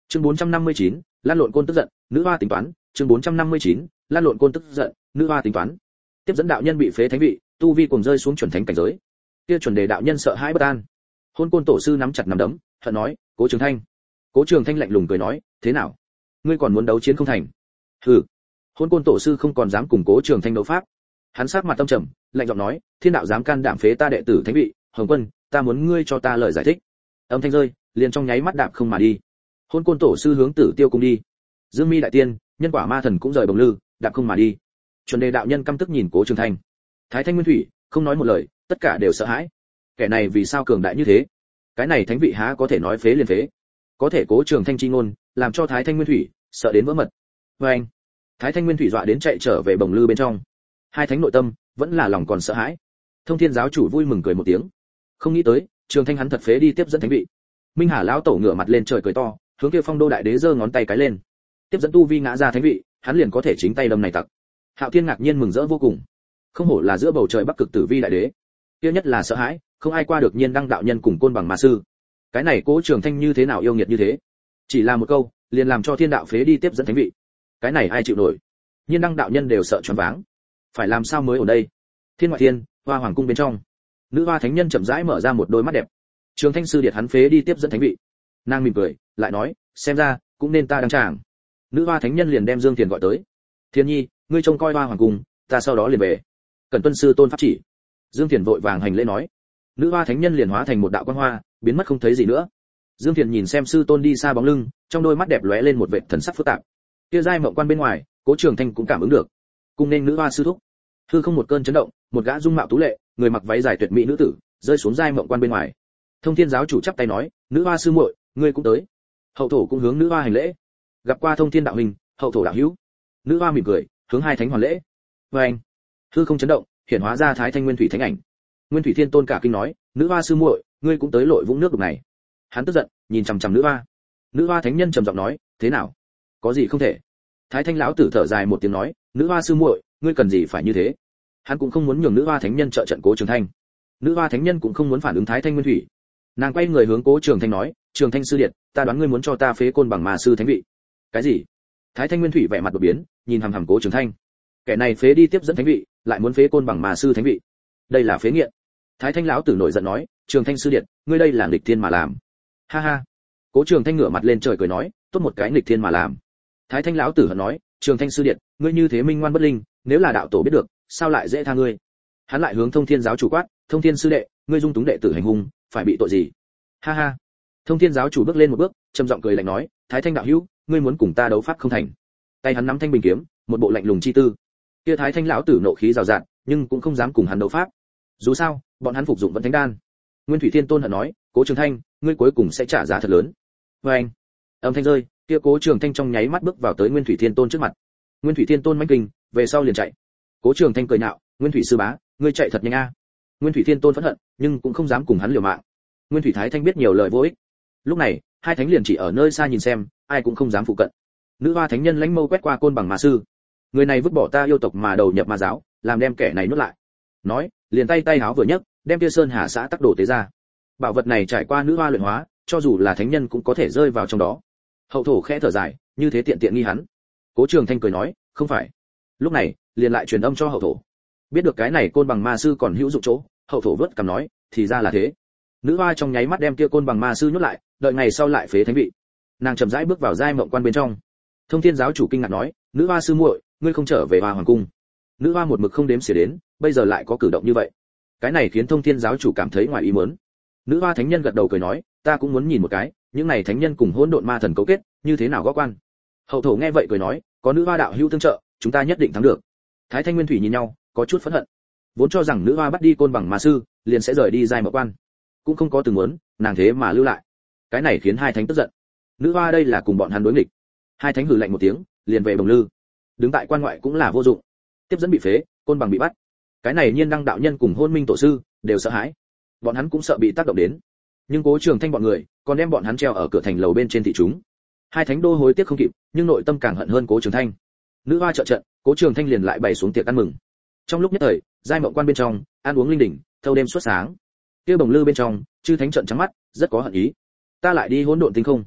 Chương 459, lan lộn côn tức giận, nữ hoa tính toán, chương 459, lan lộn côn tức giận, nữ hoa tính toán. Tiếp dẫn đạo nhân bị phế thánh vị, tu vi cùng rơi xuống chuẩn thánh cảnh giới. Kia chuẩn đề đạo nhân sợ hãi bất an. Hôn Côn tổ sư nắm chặt nắm đấm, hận nói, "Cố Trường Thanh." Cố Trường Thanh lạnh lùng cười nói, "Thế nào? Ngươi còn muốn đấu chiến không thành?" "Hừ." Hôn Côn tổ sư không còn dám cùng Cố Trường Thanh đấu pháp. Hắn sắc mặt tâm trầm, lạnh giọng nói, "Thiên đạo dám can đảm phế ta đệ tử thánh vị, Hồng Quân, ta muốn ngươi cho ta lời giải thích." Âm thanh rơi, liền trong nháy mắt đạp không mà đi. Hôn Côn tổ sư hướng Tử Tiêu cung đi. Dương Mi đại tiên, Nhân Quả Ma thần cũng rời bồng lư, đạp không mà đi. Chuẩn đề đạo nhân căm tức nhìn Cố Trường Thanh. Thái Thanh Nguyên Thủy không nói một lời, tất cả đều sợ hãi. Kẻ này vì sao cường đại như thế? Cái này thánh vị há có thể nói phế liền phế? Có thể Cố Trường Thanh chi ngôn, làm cho Thái Thanh Nguyên Thủy sợ đến vỡ mật. Oeng! Thái Thanh Nguyên Thủy dọa đến chạy trở về bồng lư bên trong. Hai thánh nội tâm vẫn là lòng còn sợ hãi. Thông Thiên giáo chủ vui mừng cười một tiếng. Không nghĩ tới, Trường Thanh hắn thật phế đi tiếp dẫn thánh vị. Minh Hà lão tổ ngửa mặt lên trời cười to, hướng kia Phong Đô đại đế giơ ngón tay cái lên. Tiếp dẫn tu vi ngã ra thánh vị, hắn liền có thể chính tay đâm này tặc. Hạo Thiên ngạc nhiên mừng rỡ vô cùng. Không hổ là giữa bầu trời Bắc Cực Tử Vi đại đế. Kia nhất là sợ hãi, không ai qua được Nhiên Đăng đạo nhân cùng Côn Bằng Ma sư. Cái này Cố Trường Thanh như thế nào yêu nghiệt như thế? Chỉ là một câu, liền làm cho thiên đạo phế đi tiếp dẫn thánh vị. Cái này ai chịu nổi? Nhiên Đăng đạo nhân đều sợ choáng váng. Phải làm sao mới ở đây? Thiên ngoại thiên, Hoa Hoàng cung bên trong. Nữ Hoa thánh nhân chậm rãi mở ra một đôi mắt đẹp. Trường Thanh sư điệt hắn phế đi tiếp dẫn thánh vị. Nàng mỉm cười, lại nói, xem ra cũng nên ta đăng tràng. Nữ Hoa thánh nhân liền đem Dương Thiền gọi tới. Thiên nhi, ngươi trông coi Hoa Hoàng cung, ta sau đó liền về. Cần tuân sư tôn pháp chỉ. Dương Thiền vội vàng hành lễ nói. Nữ Hoa thánh nhân liền hóa thành một đạo quang hoa, biến mất không thấy gì nữa. Dương Thiền nhìn xem sư tôn đi xa bóng lưng, trong đôi mắt đẹp lóe lên một vệt thần sắc phức tạp. Kia giai mộng quan bên ngoài, Cố Trường Thanh cũng cảm ứng được. Cùng nên Nữ Hoa sư thúc. Hư không một cơn chấn động, một gã dung mạo tú lệ, người mặc váy dài tuyệt mỹ nữ tử, rơi xuống giai mộng quan bên ngoài. Thông Thiên giáo chủ chắp tay nói, Nữ Hoa sư muội, ngươi cũng tới. Hậu thổ cũng hướng Nữ Hoa hành lễ. Gặp qua Thông Thiên đạo huynh, Hậu thổ đạo hữu. Nữ Hoa mỉm cười, hướng hai thánh hoàn lễ. Oeng! Hư không chấn động, hiện hóa ra Thái Thanh Nguyên Thủy thánh ảnh. Nguyên Thủy Thiên Tôn cả kinh nói, Nữ Hoa sư muội, ngươi cũng tới lội vũng nước đục này. Hắn tức giận, nhìn chằm chằm Nữ Hoa. Nữ Hoa thánh nhân trầm giọng nói, thế nào? Có gì không thể? Thái Thanh lão tử thở dài một tiếng nói, Nữ Hoa sư muội, ngươi cần gì phải như thế? Hắn cũng không muốn nhường Nữ Hoa thánh nhân trợ trận Cố Trường Thanh. Nữ Hoa thánh nhân cũng không muốn phản ứng Thái Thanh Nguyên Thủy. Nàng quay người hướng Cố Trường Thanh nói, Trường Thanh sư điệt, ta đoán ngươi muốn cho ta phế Côn Bằng Ma sư thánh vị. Cái gì? Thái Thanh Nguyên Thủy vẻ mặt đột biến, nhìn hằm hằm Cố Trường Thanh. Kẻ này phế đi tiếp dẫn thánh vị, lại muốn phế Côn Bằng Ma sư thánh vị. Đây là phế nghiện. Thái Thanh lão tử nổi giận nói, Trường Thanh sư điệt, ngươi đây là nghịch thiên mà làm. Ha ha. Cố Trường Thanh ngửa mặt lên trời cười nói, tốt một cái nghịch thiên mà làm. Thái Thanh lão tử hận nói, Trường Thanh sư điệt, ngươi như thế minh ngoan bất linh, nếu là đạo tổ biết được, sao lại dễ tha ngươi? Hắn lại hướng Thông Thiên giáo chủ quát, Thông Thiên sư đệ, ngươi dung túng đệ tử hành hung, phải bị tội gì? Ha ha. Thông Thiên giáo chủ bước lên một bước, trầm giọng cười lạnh nói, Thái Thanh đạo hữu, ngươi muốn cùng ta đấu pháp không thành. Tay hắn nắm thanh bình kiếm, một bộ lạnh lùng chi tư. Kia Thái Thanh lão tử nộ khí rào rạt, nhưng cũng không dám cùng hắn đấu pháp. Dù sao, bọn hắn phục dụng vẫn thánh đan. Nguyên Thủy Thiên Tôn hận nói, Cố Trường Thanh, ngươi cuối cùng sẽ trả giá thật lớn. Oeng! Âm thanh rơi, kia Cố Trường Thanh trong nháy mắt bước vào tới Nguyên Thủy Thiên Tôn trước mặt. Nguyên Thủy Thiên Tôn mãnh kinh, về sau liền chạy. Cố Trường Thanh cười nhạo, Nguyên Thủy sư bá, ngươi chạy thật nhanh a. Nguyên Thủy Thiên Tôn phẫn hận, nhưng cũng không dám cùng hắn liều mạng. Nguyên Thủy Thái Thanh biết nhiều lời vô ích. Lúc này, hai thánh liền chỉ ở nơi xa nhìn xem, ai cũng không dám phụ cận. Nữ Hoa thánh nhân lãnh mâu quét qua Côn Bằng Ma sư. Người này vứt bỏ ta yêu tộc mà đầu nhập ma giáo, làm đem kẻ này nuốt lại. Nói, liền tay háo vừa nhấc, đem kia Sơn Hà xã tắc đổ tế ra. Bảo vật này trải qua Nữ Hoa luyện hóa, cho dù là thánh nhân cũng có thể rơi vào trong đó. Hậu thổ khẽ thở dài, như thế tiện nghi hắn. Cố Trường Thanh cười nói, không phải. Lúc này, liền lại truyền âm cho hậu thổ. Biết được cái này Côn Bằng Ma sư còn hữu dụng chỗ, hậu thổ vớt cằm nói, thì ra là thế. Nữ Hoa trong nháy mắt đem kia Côn Bằng Ma sư nhốt lại, đợi ngày sau lại phế thánh vị. Nàng chậm rãi bước vào giai mộng quan bên trong. Thông Thiên giáo chủ kinh ngạc nói, Nữ Hoa sư muội, ngươi không trở về Hoa Hoàng cung. Nữ Hoa một mực không đếm xỉa đến, bây giờ lại có cử động như vậy. Cái này khiến Thông Thiên giáo chủ cảm thấy ngoài ý muốn. Nữ Hoa thánh nhân gật đầu cười nói, ta cũng muốn nhìn một cái, những này thánh nhân cùng hỗn độn ma thần cấu kết, như thế nào góp quan. Hậu thổ nghe vậy cười nói, có Nữ Hoa đạo hữu tương trợ, chúng ta nhất định thắng được. Thái Thanh Nguyên Thủy nhìn nhau, có chút phẫn hận. Vốn cho rằng Nữ Hoa bắt đi Côn Bằng Ma sư, liền sẽ rời đi giai mộng quan, cũng không có từng muốn, nàng thế mà lưu lại. Cái này khiến hai thánh tức giận. Nữ Hoa đây là cùng bọn hắn đối nghịch. Hai thánh hừ lạnh một tiếng, liền về bồng lư. Đứng tại quan ngoại cũng là vô dụng. Tiếp dẫn bị phế, Côn Bằng bị bắt. Cái này Nhiên Đăng đạo nhân cùng Hôn Minh tổ sư đều sợ hãi. Bọn hắn cũng sợ bị tác động đến. Nhưng Cố Trường Thanh bọn người còn đem bọn hắn treo ở cửa thành lầu bên trên thị chúng. Hai thánh đô hối tiếc không kịp, nhưng nội tâm càng hận hơn Cố Trường Thanh. Nữ Hoa trợ trận, Cố Trường Thanh liền lại bày xuống tiệc ăn mừng. Trong lúc nhất thời, giai mộng quan bên trong, ăn uống linh đình, thâu đêm suốt sáng. Kia bồng lư bên trong, chư thánh trận trắng mắt, rất có hận ý. Ta lại đi hỗn độn tinh không.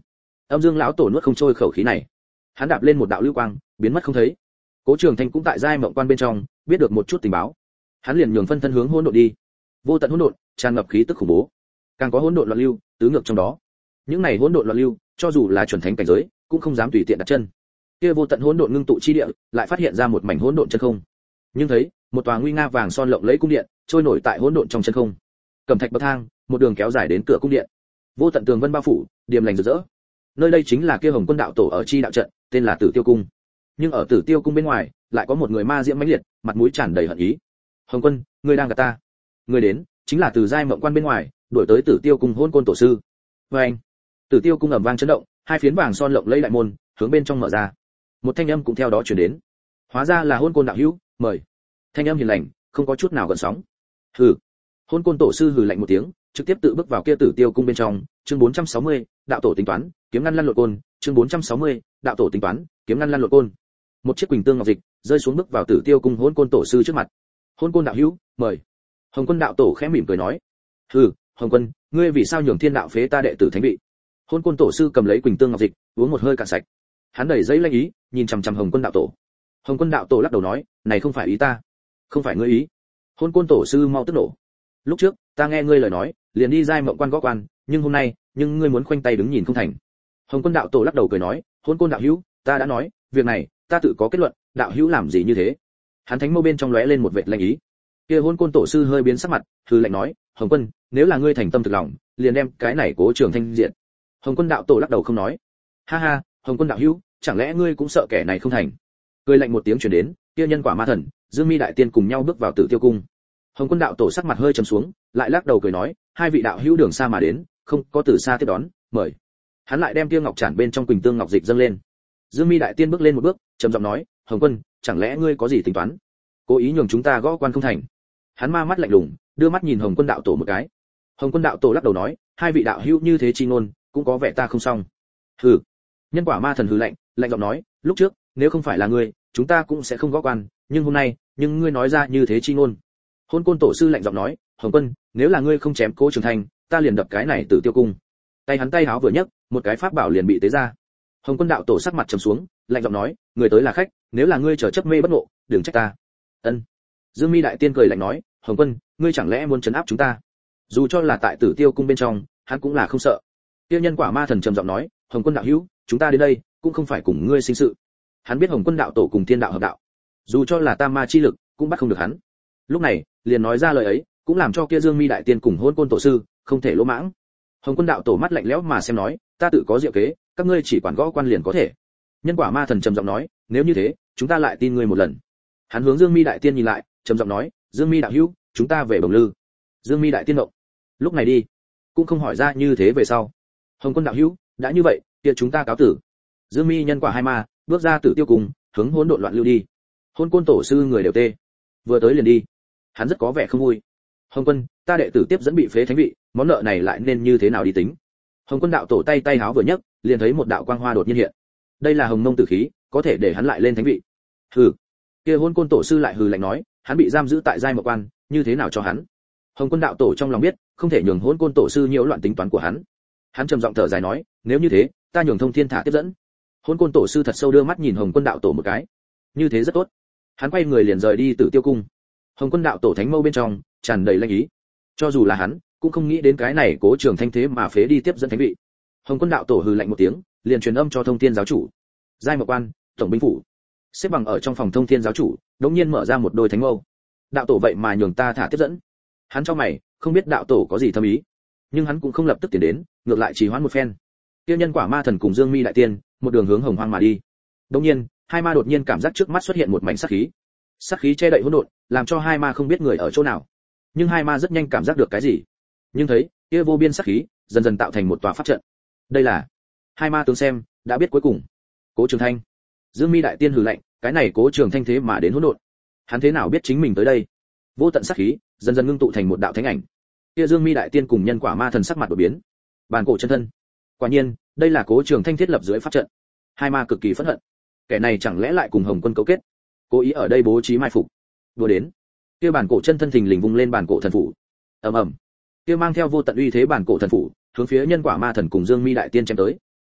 Âm Dương lão tổ nuốt không trôi khẩu khí này. Hắn đạp lên một đạo lưu quang, biến mất không thấy. Cố Trường Thanh cũng tại giai mộng quan bên trong, biết được một chút tình báo. Hắn liền nhường phân thân hướng hỗn độn đi. Vô tận hỗn độn, tràn ngập khí tức khủng bố. Càng có hỗn độn loạn lưu, tứ ngược trong đó. Những này hỗn độn loạn lưu, cho dù là chuẩn thánh cảnh giới, cũng không dám tùy tiện đặt chân. Kia vô tận hỗn độn ngưng tụ chi địa, lại phát hiện ra một mảnh hỗn độn chân không. Nhưng thấy, một tòa nguy nga vàng son lộng lẫy cung điện, trôi nổi tại hỗn độn trong chân không. Cẩm thạch bậc thang, một đường kéo dài đến cửa cung điện. Vô tận tường vân bao phủ, điềm lành rực rỡ. Nơi đây chính là kia Hồng Quân đạo tổ ở chi đạo trận, tên là Tử Tiêu cung. Nhưng ở Tử Tiêu cung bên ngoài, lại có một người ma diễm mãnh liệt, mặt mũi tràn đầy hận ý. Hồng Quân, ngươi đang gạt ta. Ngươi đến, chính là từ giai mộng quan bên ngoài, đuổi tới Tử Tiêu cung Hỗn Côn tổ sư. Và anh, Tử Tiêu cung ầm vang chấn động, hai phiến vàng son lộng lẫy đại môn, hướng bên trong mở ra. Một thanh âm cũng theo đó truyền đến. Hóa ra là Hỗn Côn đạo hữu, mời. Thanh âm hiền lành, không có chút nào gợn sóng. Hừ. Hỗn Côn tổ sư hừ lạnh một tiếng, trực tiếp tự bước vào kia Tử Tiêu cung bên trong, chương 460, đạo tổ tính toán, kiếm ngăn lăn lộn côn, chương 460, đạo tổ tính toán, kiếm ngăn lăn lộn côn. Một chiếc quỳnh tương ngọc dịch rơi xuống bước vào Tử Tiêu cung Hỗn Côn tổ sư trước mặt. Hỗn Côn đạo hữu, mời. Hồng Quân đạo tổ khẽ mỉm cười nói. Hừ, Hồng Quân, ngươi vì sao nhường Thiên đạo phế ta đệ tử thánh vị? Hỗn Côn tổ sư cầm lấy quỳnh tương ngọc dịch, uống một hơi cạn sạch. Hắn đầy giấy lanh ý, nhìn chằm chằm Hồng Quân đạo tổ. Hồng Quân đạo tổ lắc đầu nói, này không phải ý ta, không phải ngươi ý. Hỗn Côn tổ sư mau tức nổ. Lúc trước, ta nghe ngươi lời nói, liền đi giai mộng quan gõ quan, nhưng hôm nay, nhưng ngươi muốn khoanh tay đứng nhìn không thành. Hồng Quân đạo tổ lắc đầu cười nói, Hỗn Côn đạo hữu, ta đã nói, việc này, ta tự có kết luận, đạo hữu làm gì như thế? Hắn thánh mâu bên trong lóe lên một vệt lanh ý. Kia Hỗn Côn tổ sư hơi biến sắc mặt, hừ lạnh nói, Hồng Quân, nếu là ngươi thành tâm thực lòng, liền đem cái này Cố Trường Thanh diện. Hồng Quân đạo tổ lắc đầu không nói. Ha ha, Hồng Quân đạo hữu, chẳng lẽ ngươi cũng sợ kẻ này không thành? Cười lạnh một tiếng truyền đến, kia nhân quả ma thần, Dương Mi đại tiên cùng nhau bước vào Tử Tiêu cung. Hồng Quân đạo tổ sắc mặt hơi trầm xuống, lại lắc đầu cười nói, hai vị đạo hữu đường xa mà đến, không có từ xa tiếp đón, mời. Hắn lại đem kia ngọc trản bên trong quỳnh tương ngọc dịch dâng lên. Dương Mi đại tiên bước lên một bước, trầm giọng nói, Hồng Quân, chẳng lẽ ngươi có gì tính toán? Cố ý nhường chúng ta gõ quan không thành? Hắn ma mắt lạnh lùng, đưa mắt nhìn Hồng Quân đạo tổ một cái. Hồng Quân đạo tổ lắc đầu nói, hai vị đạo hữu như thế chi ngôn, cũng có vẻ ta không xong. Hừ. Nhân quả ma thần hừ lạnh, lạnh giọng nói, lúc trước, nếu không phải là ngươi, chúng ta cũng sẽ không gõ quan, nhưng hôm nay, nhưng ngươi nói ra như thế chi ngôn. Hỗn Côn tổ sư lạnh giọng nói, Hồng Quân, nếu là ngươi không chém Cố Trường Thanh, ta liền đập cái này Tử Tiêu cung. Tay hắn tay háo vừa nhấc, một cái pháp bảo liền bị tế ra. Hồng Quân đạo tổ sắc mặt trầm xuống, lạnh giọng nói, người tới là khách, nếu là ngươi chờ chấp mê bất ngộ, đừng trách ta. Ân. Dương Mi đại tiên cười lạnh nói, Hồng Quân, ngươi chẳng lẽ muốn trấn áp chúng ta? Dù cho là tại Tử Tiêu cung bên trong, hắn cũng là không sợ. Tiêu nhân quả ma thần trầm giọng nói, Hồng Quân đạo hữu, chúng ta đến đây, cũng không phải cùng ngươi sinh sự. Hắn biết Hồng Quân đạo tổ cùng Thiên đạo hợp đạo, dù cho là tam ma chi lực, cũng bắt không được hắn. Lúc này, liền nói ra lời ấy, cũng làm cho kia Dương Mi đại tiên cùng Hỗn Côn tổ sư không thể lỗ mãng. Hồng Quân đạo tổ mắt lạnh lẽo mà xem nói, ta tự có diệu kế, các ngươi chỉ quản gõ quan liền có thể. Nhân quả ma thần trầm giọng nói, nếu như thế, chúng ta lại tin ngươi một lần. Hắn hướng Dương Mi đại tiên nhìn lại, trầm giọng nói, Dương Mi đạo hữu, chúng ta về Bồng Lư. Dương Mi đại tiên động. Lúc này đi, cũng không hỏi ra như thế về sau. Hồng Quân đạo hữu, đã như vậy, kia chúng ta cáo tử. Dương Mi nhân quả hai ma, bước ra Tử Tiêu cung, hướng hỗn độn loạn lưu đi. Hỗn Côn tổ sư người đều tê. Vừa tới liền đi. Hắn rất có vẻ không vui. Hồng Quân, ta đệ tử tiếp dẫn bị phế thánh vị, món nợ này lại nên như thế nào đi tính? Hồng Quân đạo tổ tay tay háo vừa nhấc, liền thấy một đạo quang hoa đột nhiên hiện. Đây là Hồng Mông tử khí, có thể để hắn lại lên thánh vị. Hừ. Kia Hỗn Côn tổ sư lại hừ lạnh nói, hắn bị giam giữ tại giai mộng quan, như thế nào cho hắn? Hồng Quân đạo tổ trong lòng biết, không thể nhường Hỗn Côn tổ sư nhiễu loạn tính toán của hắn. Hắn trầm giọng thở dài nói, nếu như thế, ta nhường Thông Thiên thả tiếp dẫn. Hỗn Côn tổ sư thật sâu đưa mắt nhìn Hồng Quân đạo tổ một cái. Như thế rất tốt. Hắn quay người liền rời đi Tử Tiêu cung. Hồng Quân đạo tổ thánh mâu bên trong tràn đầy lanh ý. Cho dù là hắn, cũng không nghĩ đến cái này Cố Trường Thanh thế mà phế đi tiếp dẫn thánh vị. Hồng Quân đạo tổ hừ lạnh một tiếng, liền truyền âm cho Thông Thiên giáo chủ. Giai Mộc Quan, tổng binh phủ. Xếp bằng ở trong phòng Thông Thiên giáo chủ, đột nhiên mở ra một đôi thánh mâu. Đạo tổ vậy mà nhường ta thả tiếp dẫn. Hắn trong mày, không biết đạo tổ có gì thâm ý, nhưng hắn cũng không lập tức tiến đến, ngược lại trì hoãn một phen. Tiêu nhân quả ma thần cùng Dương Mi đại tiên, một đường hướng Hồng Hoang mà đi. Đột nhiên, hai ma đột nhiên cảm giác trước mắt xuất hiện một mảnh sát khí. Sát khí che đậy hỗn độn, làm cho hai ma không biết người ở chỗ nào. Nhưng hai ma rất nhanh cảm giác được cái gì. Nhưng thấy, kia vô biên sát khí, dần dần tạo thành một tòa pháp trận. Đây là hai ma tướng xem, đã biết cuối cùng. Cố Trường Thanh. Dương Mi đại tiên hừ lạnh, cái này Cố Trường Thanh thế mà đến hỗn độn. Hắn thế nào biết chính mình tới đây? Vô tận sát khí, dần dần ngưng tụ thành một đạo thánh ảnh. Kia Dương Mi đại tiên cùng nhân quả ma thần sắc mặt đổi biến. Bàn cổ chân thân. Quả nhiên, đây là Cố Trường Thanh thiết lập dưới pháp trận. Hai ma cực kỳ phẫn hận. Kẻ này chẳng lẽ lại cùng Hồng Quân cấu kết, cố ý ở đây bố trí mai phục. Đùa đến. Kia bản cổ chân thân thình lình vung lên bản cổ thần phủ. Ầm ầm. Kia mang theo vô tận uy thế bản cổ thần phủ, hướng phía nhân quả ma thần cùng Dương Mi đại tiên chém tới.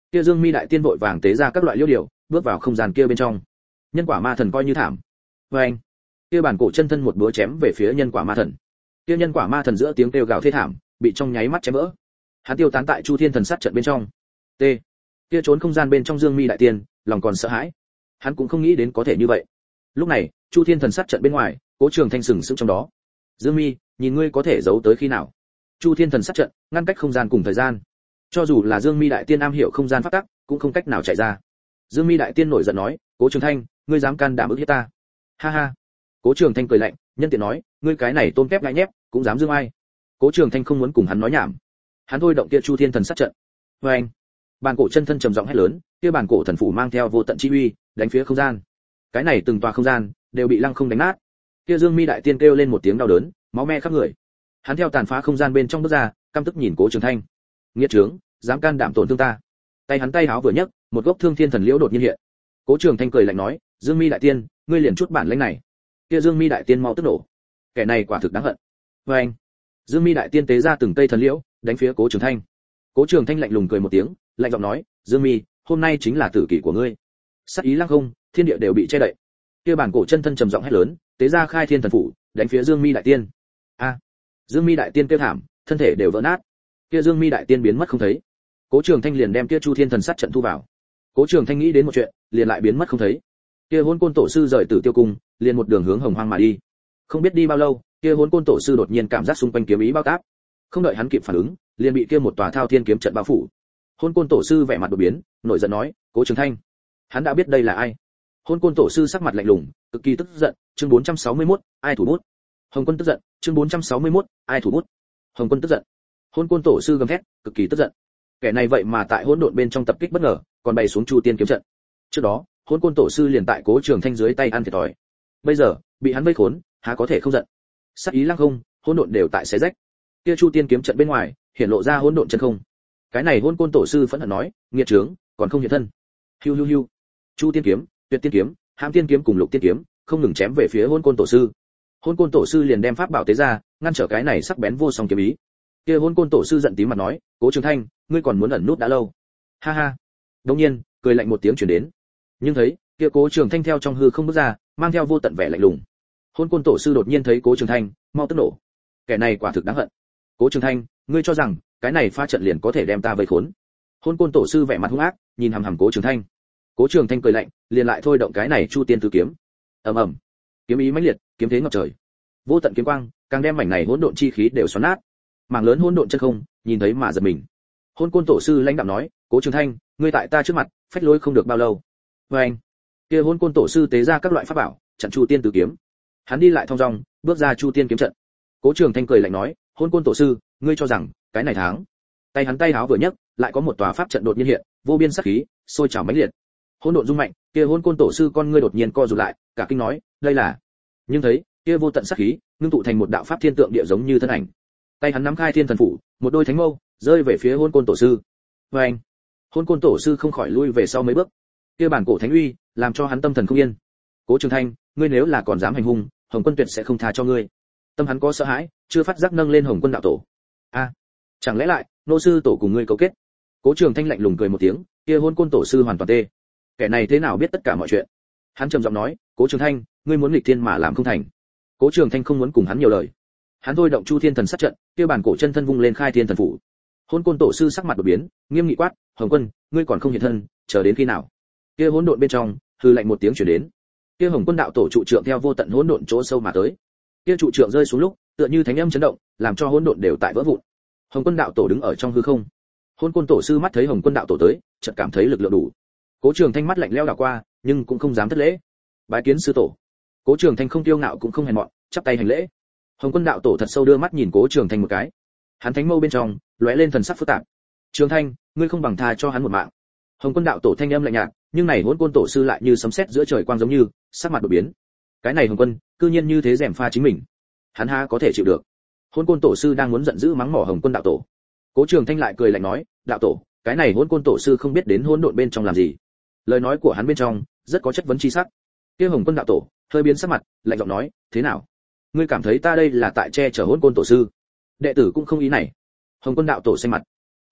Kia Dương Mi đại tiên vội vàng tế ra các loại liễu điều, bước vào không gian kia bên trong. Nhân quả ma thần coi như thảm. Và anh, kia bản cổ chân thân một búa chém về phía nhân quả ma thần. Kia nhân quả ma thần giữa tiếng kêu gào thê thảm, bị trong nháy mắt chém vỡ. Hắn tiêu tán tại Chu Thiên Thần sát trận bên trong. T. Kia trốn không gian bên trong Dương Mi đại tiên, lòng còn sợ hãi. Hắn cũng không nghĩ đến có thể như vậy. Lúc này, Chu Thiên Thần sát trận bên ngoài, Cố Trường Thanh sừng sững trong đó. Dương Mi, nhìn ngươi có thể giấu tới khi nào? Chu Thiên Thần sát trận ngăn cách không gian cùng thời gian. Cho dù là Dương Mi đại tiên am hiểu không gian pháp tắc, cũng không cách nào chạy ra. Dương Mi đại tiên nổi giận nói, Cố Trường Thanh, ngươi dám can đảm ức hiếp ta? Ha ha. Cố Trường Thanh cười lạnh, nhân tiện nói, ngươi cái này tôm tép ngại nhép, cũng dám dương ai? Cố Trường Thanh không muốn cùng hắn nói nhảm. Hắn thôi động kia Chu Thiên Thần sát trận. Và anh, bàn cổ chân thân trầm giọng hét lớn, kia bàn cổ thần phủ mang theo vô tận chi uy, đánh phía không gian. Cái này từng tòa không gian đều bị lăng không đánh nát. Kia Dương Mi đại tiên kêu lên một tiếng đau đớn, máu me khắp người. Hắn theo tàn phá không gian bên trong bước ra, căm tức nhìn Cố Trường Thanh. Nghiệt trướng, dám can đảm tổn thương ta. Tay hắn tay háo vừa nhấc, một gốc Thương Thiên Thần Liễu đột nhiên hiện. Cố Trường Thanh cười lạnh nói, Dương Mi đại tiên, ngươi liền chút bản lĩnh này. Kia Dương Mi đại tiên mau tức nổ. Kẻ này quả thực đáng hận. Và anh, Dương Mi đại tiên tế ra từng cây thần liễu, đánh phía Cố Trường Thanh. Cố Trường Thanh lạnh lùng cười một tiếng, lạnh giọng nói, Dương Mi, hôm nay chính là tử kỷ của ngươi. Sát ý lăng không, thiên địa đều bị che đậy. Kia bản cổ chân thân trầm giọng hét lớn, tế ra Khai Thiên thần phủ, đánh phía Dương Mi đại tiên. A! Dương Mi đại tiên kêu thảm, thân thể đều vỡ nát. Kia Dương Mi đại tiên biến mất không thấy. Cố Trường Thanh liền đem kia Chu Thiên Thần sát trận thu vào. Cố Trường Thanh nghĩ đến một chuyện, liền lại biến mất không thấy. Kia Hỗn Côn tổ sư rời Tử Tiêu cung, liền một đường hướng Hồng Hoang mà đi. Không biết đi bao lâu, kia Hỗn Côn tổ sư đột nhiên cảm giác xung quanh kiếm ý bao táp. Không đợi hắn kịp phản ứng, liền bị kia một tòa Thao Thiên kiếm trận bao phủ. Hỗn Côn tổ sư vẻ mặt đột biến, nổi giận nói, Cố Trường Thanh, hắn đã biết đây là ai. Hỗn Côn tổ sư sắc mặt lạnh lùng, cực kỳ tức giận, chương 461, ai thủ bút? Hồng Quân tức giận, chương 461, ai thủ bút? Hồng Quân tức giận. Hỗn Côn tổ sư gầm thét, cực kỳ tức giận. Kẻ này vậy mà tại hỗn độn bên trong tập kích bất ngờ, còn bày xuống Chu Tiên kiếm trận. Trước đó, Hỗn Côn tổ sư liền tại Cố Trường Thanh dưới tay ăn thiệt thòi. Bây giờ, bị hắn vây khốn, há có thể không giận. Sát ý lăng không, hỗn độn đều tại xé rách. Kia Chu Tiên kiếm trận bên ngoài, hiện lộ ra hỗn độn chân không. Cái này Hỗn Côn tổ sư phẫn hận nói, nghiệt trướng, còn không hiện thân. Hiu hiu hiu. Chu Tiên kiếm, Tuyệt Tiên kiếm, Hãm Tiên kiếm cùng Lục Tiên kiếm, không ngừng chém về phía Hỗn Côn tổ sư. Hỗn Côn tổ sư liền đem pháp bảo tế ra, ngăn trở cái này sắc bén vô song kiếm ý. Kia Hỗn Côn tổ sư giận tím mặt nói, Cố Trường Thanh, ngươi còn muốn ẩn nút đã lâu. Ha ha. Đột nhiên, cười lạnh một tiếng truyền đến. Nhưng thấy, kia Cố Trường Thanh theo trong hư không bước ra, mang theo vô tận vẻ lạnh lùng. Hỗn Côn tổ sư đột nhiên thấy Cố Trường Thanh, mau tức nổ. Kẻ này quả thực đáng hận. Cố Trường Thanh, ngươi cho rằng cái này pha trận liền có thể đem ta vây khốn? Hỗn Côn tổ sư vẻ mặt hung ác, nhìn hằm hằm Cố Trường Thanh. Cố Trường Thanh cười lạnh, liền lại thôi động cái này Chu Tiên tứ kiếm. Ầm ầm. Kiếm ý mãnh liệt, kiếm thế ngập trời. Vô tận kiếm quang, càng đem mảnh này hỗn độn chi khí đều xoắn nát. Mảng lớn hỗn độn chân không, nhìn thấy mà giật mình. Hỗn Côn tổ sư lãnh đạm nói, Cố Trường Thanh, ngươi tại ta trước mặt, phách lối không được bao lâu. Và anh, kia Hỗn Côn tổ sư tế ra các loại pháp bảo, chặn Chu Tiên tứ kiếm. Hắn đi lại thong dong, bước ra Chu Tiên kiếm trận. Cố Trường Thanh cười lạnh nói, Hỗn Côn tổ sư, ngươi cho rằng cái này thắng? Tay hắn tay háo vừa nhấc, lại có một tòa pháp trận đột nhiên hiện, vô biên sát khí, sôi trào mãnh liệt. Hỗn độn rung mạnh, kia Hỗn Côn tổ sư con ngươi đột nhiên co rụt lại, cả kinh nói, đây là. Nhưng thấy, kia vô tận sát khí, ngưng tụ thành một đạo pháp thiên tượng địa giống như thân ảnh. Tay hắn nắm Khai Thiên thần phủ, một đôi thánh mâu rơi về phía Hỗn Côn tổ sư. Và anh, Hỗn Côn tổ sư không khỏi lui về sau mấy bước. Kia bản cổ thánh uy, làm cho hắn tâm thần không yên. Cố Trường Thanh, ngươi nếu là còn dám hành hung, Hồng Quân tuyệt sẽ không tha cho ngươi. Tâm hắn có sợ hãi, chưa phát giác nâng lên Hồng Quân đạo tổ. A, chẳng lẽ lại nô sư tổ cùng ngươi cấu kết? Cố Trường Thanh lạnh lùng cười một tiếng, kia Hỗn Côn tổ sư hoàn toàn tê. Kẻ này thế nào biết tất cả mọi chuyện? Hắn trầm giọng nói, Cố Trường Thanh, ngươi muốn nghịch thiên mà làm không thành. Cố Trường Thanh không muốn cùng hắn nhiều lời. Hắn thôi động Chu Thiên Thần sát trận, kia bản cổ chân thân vung lên Khai Thiên thần phủ. Hỗn Côn tổ sư sắc mặt đột biến, nghiêm nghị quát, Hồng Quân, ngươi còn không hiện thân, chờ đến khi nào? Kia hỗn độn bên trong, hư lạnh một tiếng truyền đến. Kia Hồng Quân đạo tổ trụ trượng theo vô tận hỗn độn chỗ sâu mà tới. Kia trụ trượng rơi xuống lúc, tựa như thánh âm chấn động, làm cho hỗn độn đều tại vỡ vụn. Hồng Quân đạo tổ đứng ở trong hư không. Hỗn Côn tổ sư mắt thấy Hồng Quân đạo tổ tới, chợt cảm thấy lực lượng đủ. Cố Trường Thanh mắt lạnh lẽo đảo qua, nhưng cũng không dám thất lễ. Bái kiến sư tổ. Cố Trường Thanh không tiêu ngạo cũng không hèn mọn, chắp tay hành lễ. Hồng Quân đạo tổ thật sâu đưa mắt nhìn Cố Trường Thanh một cái. Hắn thánh mâu bên trong lóe lên thần sắc phức tạp. Trường Thanh, ngươi không bằng tha cho hắn một mạng. Hồng Quân đạo tổ thanh âm lạnh nhạt, nhưng này Hỗn Côn tổ sư lại như sấm sét giữa trời quang giống như, sắc mặt đột biến. Cái này Hồng Quân, cư nhiên như thế rèm pha chính mình. Hắn há có thể chịu được? Hỗn Côn tổ sư đang muốn giận dữ mắng mỏ Hồng Quân đạo tổ. Cố Trường Thanh lại cười lạnh nói, đạo tổ, cái này Hỗn Côn tổ sư không biết đến hỗn độn bên trong làm gì. Lời nói của hắn bên trong rất có chất vấn chi sắc. Kia Hồng Quân đạo tổ hơi biến sắc mặt, lạnh giọng nói, thế nào? Ngươi cảm thấy ta đây là tại che chở Hỗn Côn tổ sư? Đệ tử cũng không ý này. Hồng Quân đạo tổ xanh mặt.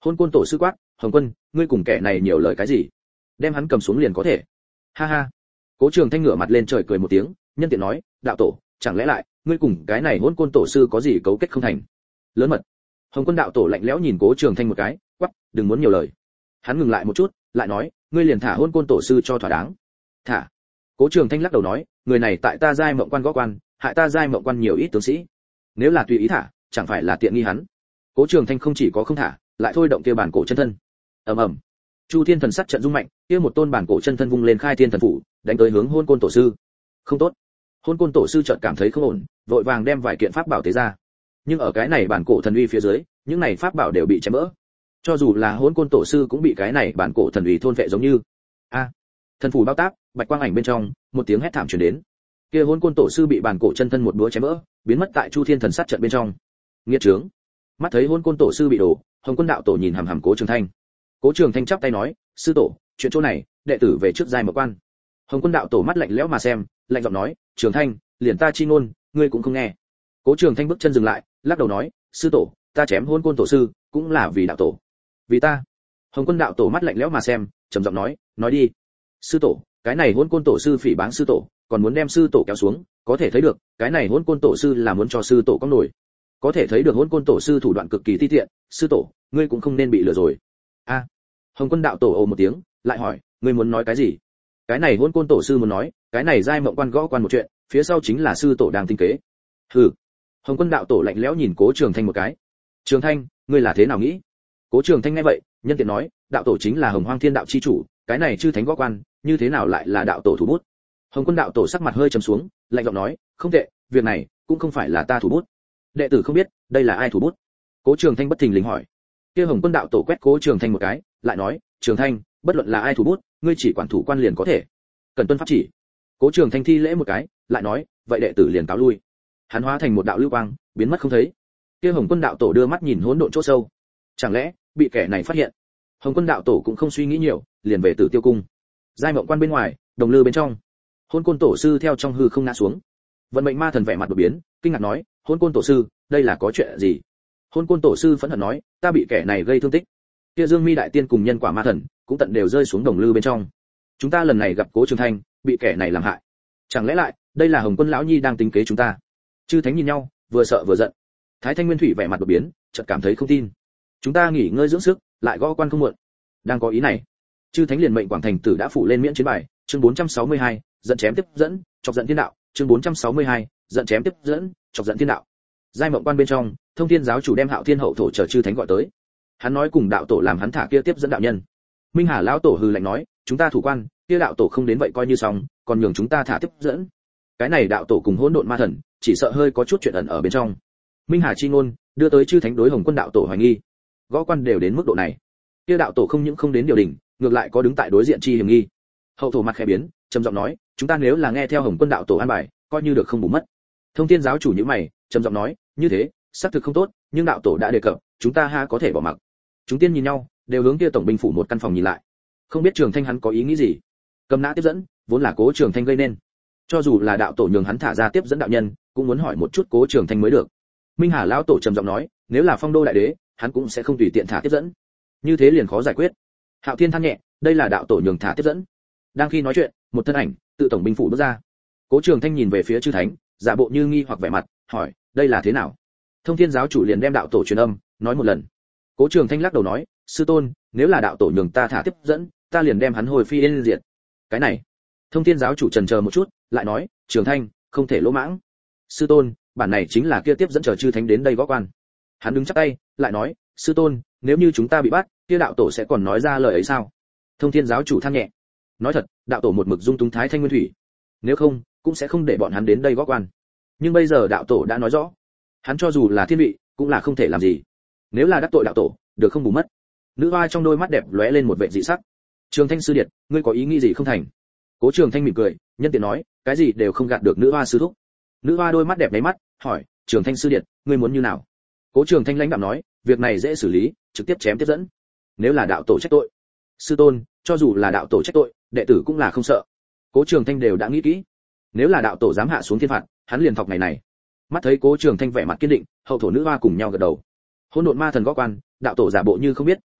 Hôn côn tổ sư quát, Hồng Quân, ngươi cùng kẻ này nhiều lời cái gì? Đem hắn cầm xuống liền có thể. Ha ha. Cố Trường Thanh ngửa mặt lên trời cười một tiếng, nhân tiện nói, đạo tổ, chẳng lẽ lại ngươi cùng cái này hôn côn tổ sư có gì cấu kết không thành? Lớn mật. Hồng Quân đạo tổ lạnh lẽo nhìn Cố Trường Thanh một cái, quắc, đừng muốn nhiều lời. Hắn ngừng lại một chút, lại nói, ngươi liền thả hôn côn tổ sư cho thỏa đáng. Thả. Cố Trường Thanh lắc đầu nói, người này tại ta giai mộng quan gõ quan, hại ta giai mộng quan nhiều ít tướng sĩ. Nếu là tùy ý thả, chẳng phải là tiện nghi hắn. Cố Trường Thanh không chỉ có không thả, lại thôi động kia bản cổ chân thân. Ầm ầm. Chu Thiên thần sắt trận rung mạnh, kia một tôn bản cổ chân thân vung lên khai thiên thần phủ, đánh tới hướng hôn côn tổ sư. Không tốt. Hôn côn tổ sư chợt cảm thấy không ổn, vội vàng đem vài kiện pháp bảo tế ra. Nhưng ở cái này bản cổ thần uy phía dưới, những này pháp bảo đều bị chém vỡ. Cho dù là hôn côn tổ sư cũng bị cái này bản cổ thần uy thôn vệ giống như. A. Thần phủ bao tác, bạch quang ảnh bên trong, một tiếng hét thảm truyền đến. Kia hôn côn tổ sư bị bản cổ chân thân một búa chém vỡ, biến mất tại Chu Thiên thần sắt trận bên trong. Nghiệt trướng. Mắt thấy hôn côn tổ sư bị đổ, Hồng Quân đạo tổ nhìn hằm hằm Cố Trường Thanh. Cố Trường Thanh chắp tay nói, sư tổ, chuyện chỗ này, đệ tử về trước giai mộng quan. Hồng Quân đạo tổ mắt lạnh lẽo mà xem, lạnh giọng nói, Trường Thanh, liền ta chi ngôn, ngươi cũng không nghe. Cố Trường Thanh bước chân dừng lại, lắc đầu nói, sư tổ, ta chém hôn côn tổ sư, cũng là vì đạo tổ. Vì ta. Hồng Quân đạo tổ mắt lạnh lẽo mà xem, trầm giọng nói đi. Sư tổ, cái này hôn côn tổ sư phỉ báng sư tổ, còn muốn đem sư tổ kéo xuống, có thể thấy được, cái này hôn côn tổ sư là muốn cho sư tổ có nổi. Có thể thấy được hôn côn tổ sư thủ đoạn cực kỳ ti tiện, sư tổ, ngươi cũng không nên bị lừa rồi. A. Hồng Quân đạo tổ ồ một tiếng, lại hỏi, ngươi muốn nói cái gì? Cái này hôn côn tổ sư muốn nói, cái này giai mộng quan gõ quan một chuyện, phía sau chính là sư tổ đang tinh kế. Hừ. Hồng Quân đạo tổ lạnh lẽo nhìn Cố Trường Thanh một cái. Trường Thanh, ngươi là thế nào nghĩ? Cố Trường Thanh nghe vậy, nhân tiện nói, đạo tổ chính là Hồng Hoang Thiên đạo chi chủ, cái này chư thánh gõ quan, như thế nào lại là đạo tổ thủ bút? Hồng Quân đạo tổ sắc mặt hơi trầm xuống, lạnh giọng nói, không tệ, việc này cũng không phải là ta thủ bút. Đệ tử không biết, đây là ai thủ bút? Cố Trường Thanh bất thình lình hỏi. Kia Hồng Quân đạo tổ quét Cố Trường Thanh một cái, lại nói, Trường Thanh, bất luận là ai thủ bút, ngươi chỉ quản thủ quan liền có thể. Cần tuân pháp chỉ. Cố Trường Thanh thi lễ một cái, lại nói, vậy đệ tử liền cáo lui. Hắn hóa thành một đạo lưu quang, biến mất không thấy. Kia Hồng Quân đạo tổ đưa mắt nhìn hỗn độn chỗ sâu. Chẳng lẽ bị kẻ này phát hiện? Hồng Quân đạo tổ cũng không suy nghĩ nhiều, liền về Tử Tiêu cung. Giai mộng quan bên ngoài, đồng lư bên trong. Hôn côn tổ sư theo trong hư không ngã xuống. Vận mệnh ma thần vẻ mặt đột biến, kinh ngạc nói, hôn côn tổ sư, đây là có chuyện gì? Hôn côn tổ sư phẫn hận nói, ta bị kẻ này gây thương tích. Kia Dương Mi đại tiên cùng nhân quả ma thần cũng tận đều rơi xuống đồng lư bên trong. Chúng ta lần này gặp Cố Trường Thanh, bị kẻ này làm hại. Chẳng lẽ lại, đây là Hồng Quân lão nhi đang tính kế chúng ta? Chư thánh nhìn nhau, vừa sợ vừa giận. Thái Thanh Nguyên Thủy vẻ mặt đột biến, chợt cảm thấy không tin. Chúng ta nghỉ ngơi dưỡng sức, lại gõ quan không muộn. Đang có ý này, chư thánh liền mệnh Quảng Thành Tử đã phủ lên miễn chiến bài, chương 462, giận chém tiếp dẫn, chọc giận thiên đạo, chương 462, giận chém tiếp dẫn, chọc giận thiên đạo. Giai mộng quan bên trong, Thông Thiên giáo chủ đem Hạo Thiên hậu thổ chờ chư thánh gọi tới. Hắn nói cùng đạo tổ làm hắn thả kia tiếp dẫn đạo nhân. Minh Hà lão tổ hừ lạnh nói, chúng ta thủ quan, kia đạo tổ không đến vậy coi như xong, còn nhường chúng ta thả tiếp dẫn. Cái này đạo tổ cùng hỗn độn ma thần, chỉ sợ hơi có chút chuyện ẩn ở bên trong. Minh Hà chi ngôn, đưa tới chư thánh đối Hồng Quân đạo tổ hoài nghi. Gõ quan đều đến mức độ này, kia đạo tổ không những không đến điều đình, ngược lại có đứng tại đối diện chi hiểm nghi. Hậu thổ mặt khẽ biến, trầm giọng nói, chúng ta nếu là nghe theo Hồng Quân đạo tổ an bài, coi như được không bù mất. Thông Thiên giáo chủ nhíu mày, trầm giọng nói, như thế, xác thực không tốt, nhưng đạo tổ đã đề cập, chúng ta ha có thể bỏ mặc. Chúng tiên nhìn nhau, đều hướng kia tổng binh phủ một căn phòng nhìn lại. Không biết Trường Thanh hắn có ý nghĩ gì. Cầm nã tiếp dẫn, vốn là Cố Trường Thanh gây nên. Cho dù là đạo tổ nhường hắn thả ra tiếp dẫn đạo nhân, cũng muốn hỏi một chút Cố Trường Thanh mới được. Minh Hà lão tổ trầm giọng nói, nếu là Phong Đô đại đế, hắn cũng sẽ không tùy tiện thả tiếp dẫn. Như thế liền khó giải quyết. Hạo Thiên than nhẹ, đây là đạo tổ nhường thả tiếp dẫn. Đang khi nói chuyện, một thân ảnh tự tổng binh phủ bước ra. Cố Trường Thanh nhìn về phía chư thánh, giả bộ như nghi hoặc vẻ mặt, hỏi, đây là thế nào? Thông Thiên giáo chủ liền đem đạo tổ truyền âm, nói một lần. Cố Trường Thanh lắc đầu nói, sư tôn, nếu là đạo tổ nhường ta thả tiếp dẫn, ta liền đem hắn hồi phi yên diệt. Cái này. Thông Thiên giáo chủ chần chờ một chút, lại nói, Trường Thanh, không thể lỗ mãng. Sư tôn, bản này chính là kia tiếp dẫn chờ chư thánh đến đây gõ quan. Hắn đứng chắp tay, lại nói, sư tôn, nếu như chúng ta bị bắt, kia đạo tổ sẽ còn nói ra lời ấy sao? Thông Thiên giáo chủ than nhẹ, nói thật, đạo tổ một mực dung túng Thái Thanh Nguyên Thủy, nếu không, cũng sẽ không để bọn hắn đến đây gõ quan. Nhưng bây giờ đạo tổ đã nói rõ, hắn cho dù là thiên vị, cũng là không thể làm gì. Nếu là đắc tội đạo tổ, được không bù mất. Nữ hoa trong đôi mắt đẹp lóe lên một vẻ dị sắc. Trường Thanh sư điệt, ngươi có ý nghĩ gì không thành? Cố Trường Thanh mỉm cười, nhân tiện nói, cái gì đều không gạt được nữ hoa sư thúc. Nữ hoa đôi mắt đẹp nháy mắt, hỏi, Trường Thanh sư điệt, ngươi muốn như nào? Cố Trường Thanh lãnh đạm nói, việc này dễ xử lý, trực tiếp chém tiếp dẫn. Nếu là đạo tổ trách tội, sư tôn, cho dù là đạo tổ trách tội, đệ tử cũng là không sợ. Cố Trường Thanh đều đã nghĩ kỹ, nếu là đạo tổ dám hạ xuống thiên phạt, hắn liền thọc ngày này. Mắt thấy Cố Trường Thanh vẻ mặt kiên định, hậu thổ nữ hoa cùng nhau gật đầu. Hỗn độn ma thần gõ quan, đạo tổ giả bộ như không biết,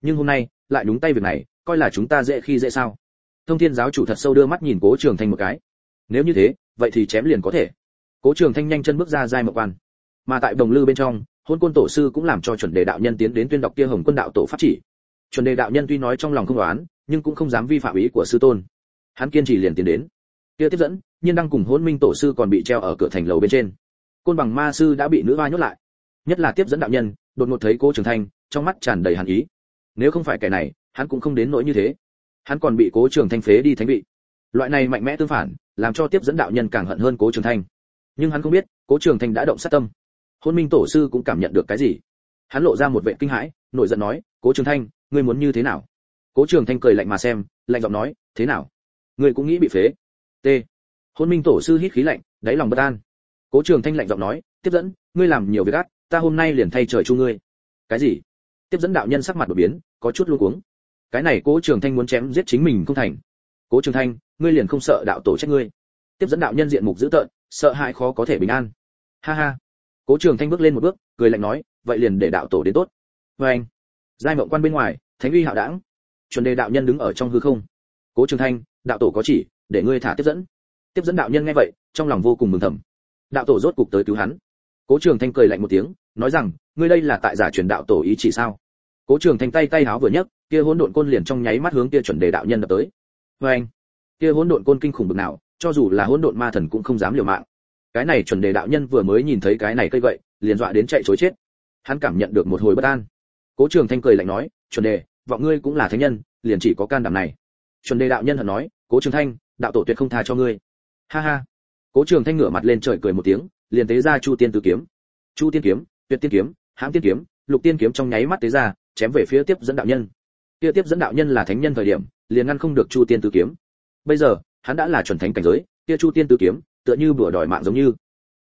nhưng hôm nay lại nhúng tay việc này, coi là chúng ta dễ khi dễ sao? Thông Thiên giáo chủ thật sâu đưa mắt nhìn Cố Trường Thanh một cái. Nếu như thế, vậy thì chém liền có thể. Cố Trường Thanh nhanh chân bước ra giai mộng quan. Mà tại Đồng Lư bên trong, Hôn Côn tổ sư cũng làm cho chuẩn đề đạo nhân tiến đến tuyên đọc kia Hồng Quân đạo tổ pháp chỉ. Chuẩn đề đạo nhân tuy nói trong lòng không đoán, nhưng cũng không dám vi phạm ý của sư tôn. Hắn kiên trì liền tiến đến. Kia tiếp dẫn, Nhiên Đăng cùng Hôn Minh tổ sư còn bị treo ở cửa thành lầu bên trên. Côn Bằng ma sư đã bị nữ hoa nhốt lại. Nhất là tiếp dẫn đạo nhân, đột ngột thấy Cố Trường Thanh, trong mắt tràn đầy hàn ý. Nếu không phải kẻ này, hắn cũng không đến nỗi như thế. Hắn còn bị Cố Trường Thanh phế đi thánh vị. Loại này mạnh mẽ tương phản, làm cho tiếp dẫn đạo nhân càng hận hơn Cố Trường Thanh. Nhưng hắn không biết, Cố Trường Thanh đã động sát tâm. Hôn Minh tổ sư cũng cảm nhận được cái gì. Hắn lộ ra một vẻ kinh hãi, nổi giận nói, Cố Trường Thanh, ngươi muốn như thế nào? Cố Trường Thanh cười lạnh mà xem, lạnh giọng nói, thế nào? Ngươi cũng nghĩ bị phế? T. Hôn Minh tổ sư hít khí lạnh, đáy lòng bất an. Cố Trường Thanh lạnh giọng nói, tiếp dẫn, ngươi làm nhiều việc ác, ta hôm nay liền thay trời chu ngươi. Cái gì? Tiếp dẫn đạo nhân sắc mặt đổi biến, có chút luống cuống. Cái này Cố Trường Thanh muốn chém giết chính mình không thành. Cố Trường Thanh, ngươi liền không sợ đạo tổ trách ngươi? Tiếp dẫn đạo nhân diện mục dữ tợn, sợ hãi khó có thể bình an. Ha ha. Cố Trường Thanh bước lên một bước, cười lạnh nói, vậy liền để đạo tổ đến tốt. Và anh. Giai mộng quan bên ngoài, thánh uy hạo đãng. Chuẩn đề đạo nhân đứng ở trong hư không. Cố Trường Thanh, đạo tổ có chỉ, để ngươi thả tiếp dẫn. Tiếp dẫn đạo nhân nghe vậy, trong lòng vô cùng mừng thầm. Đạo tổ rốt cục tới cứu hắn. Cố Trường Thanh cười lạnh một tiếng, nói rằng, ngươi đây là tại giả truyền đạo tổ ý chỉ sao? Cố Trường Thanh tay háo vừa nhấc, kia hỗn độn côn liền trong nháy mắt hướng kia chuẩn đề đạo nhân đập tới. Và anh. Kia hỗn độn côn kinh khủng bực nào, cho dù là hỗn độn ma thần cũng không dám liều mạng. Cái này chuẩn đề đạo nhân vừa mới nhìn thấy cái này cây gậy, liền dọa đến chạy trối chết. Hắn cảm nhận được một hồi bất an. Cố Trường Thanh cười lạnh nói, chuẩn đề, vọng ngươi cũng là thánh nhân, liền chỉ có can đảm này. Chuẩn đề đạo nhân hận nói, Cố Trường Thanh, đạo tổ tuyệt không tha cho ngươi. Ha ha. Cố Trường Thanh ngửa mặt lên trời cười một tiếng, liền tế ra Chu Tiên Tứ kiếm. Chu Tiên kiếm, Tuyệt Tiên kiếm, Hãm Tiên kiếm, Lục Tiên kiếm trong nháy mắt tế ra, chém về phía tiếp dẫn đạo nhân. Kia tiếp dẫn đạo nhân là thánh nhân thời điểm, liền ngăn không được Chu Tiên Tứ kiếm. Bây giờ, hắn đã là chuẩn thánh cảnh giới, kia Chu Tiên Tứ kiếm, tựa như bữa đòi mạng giống như.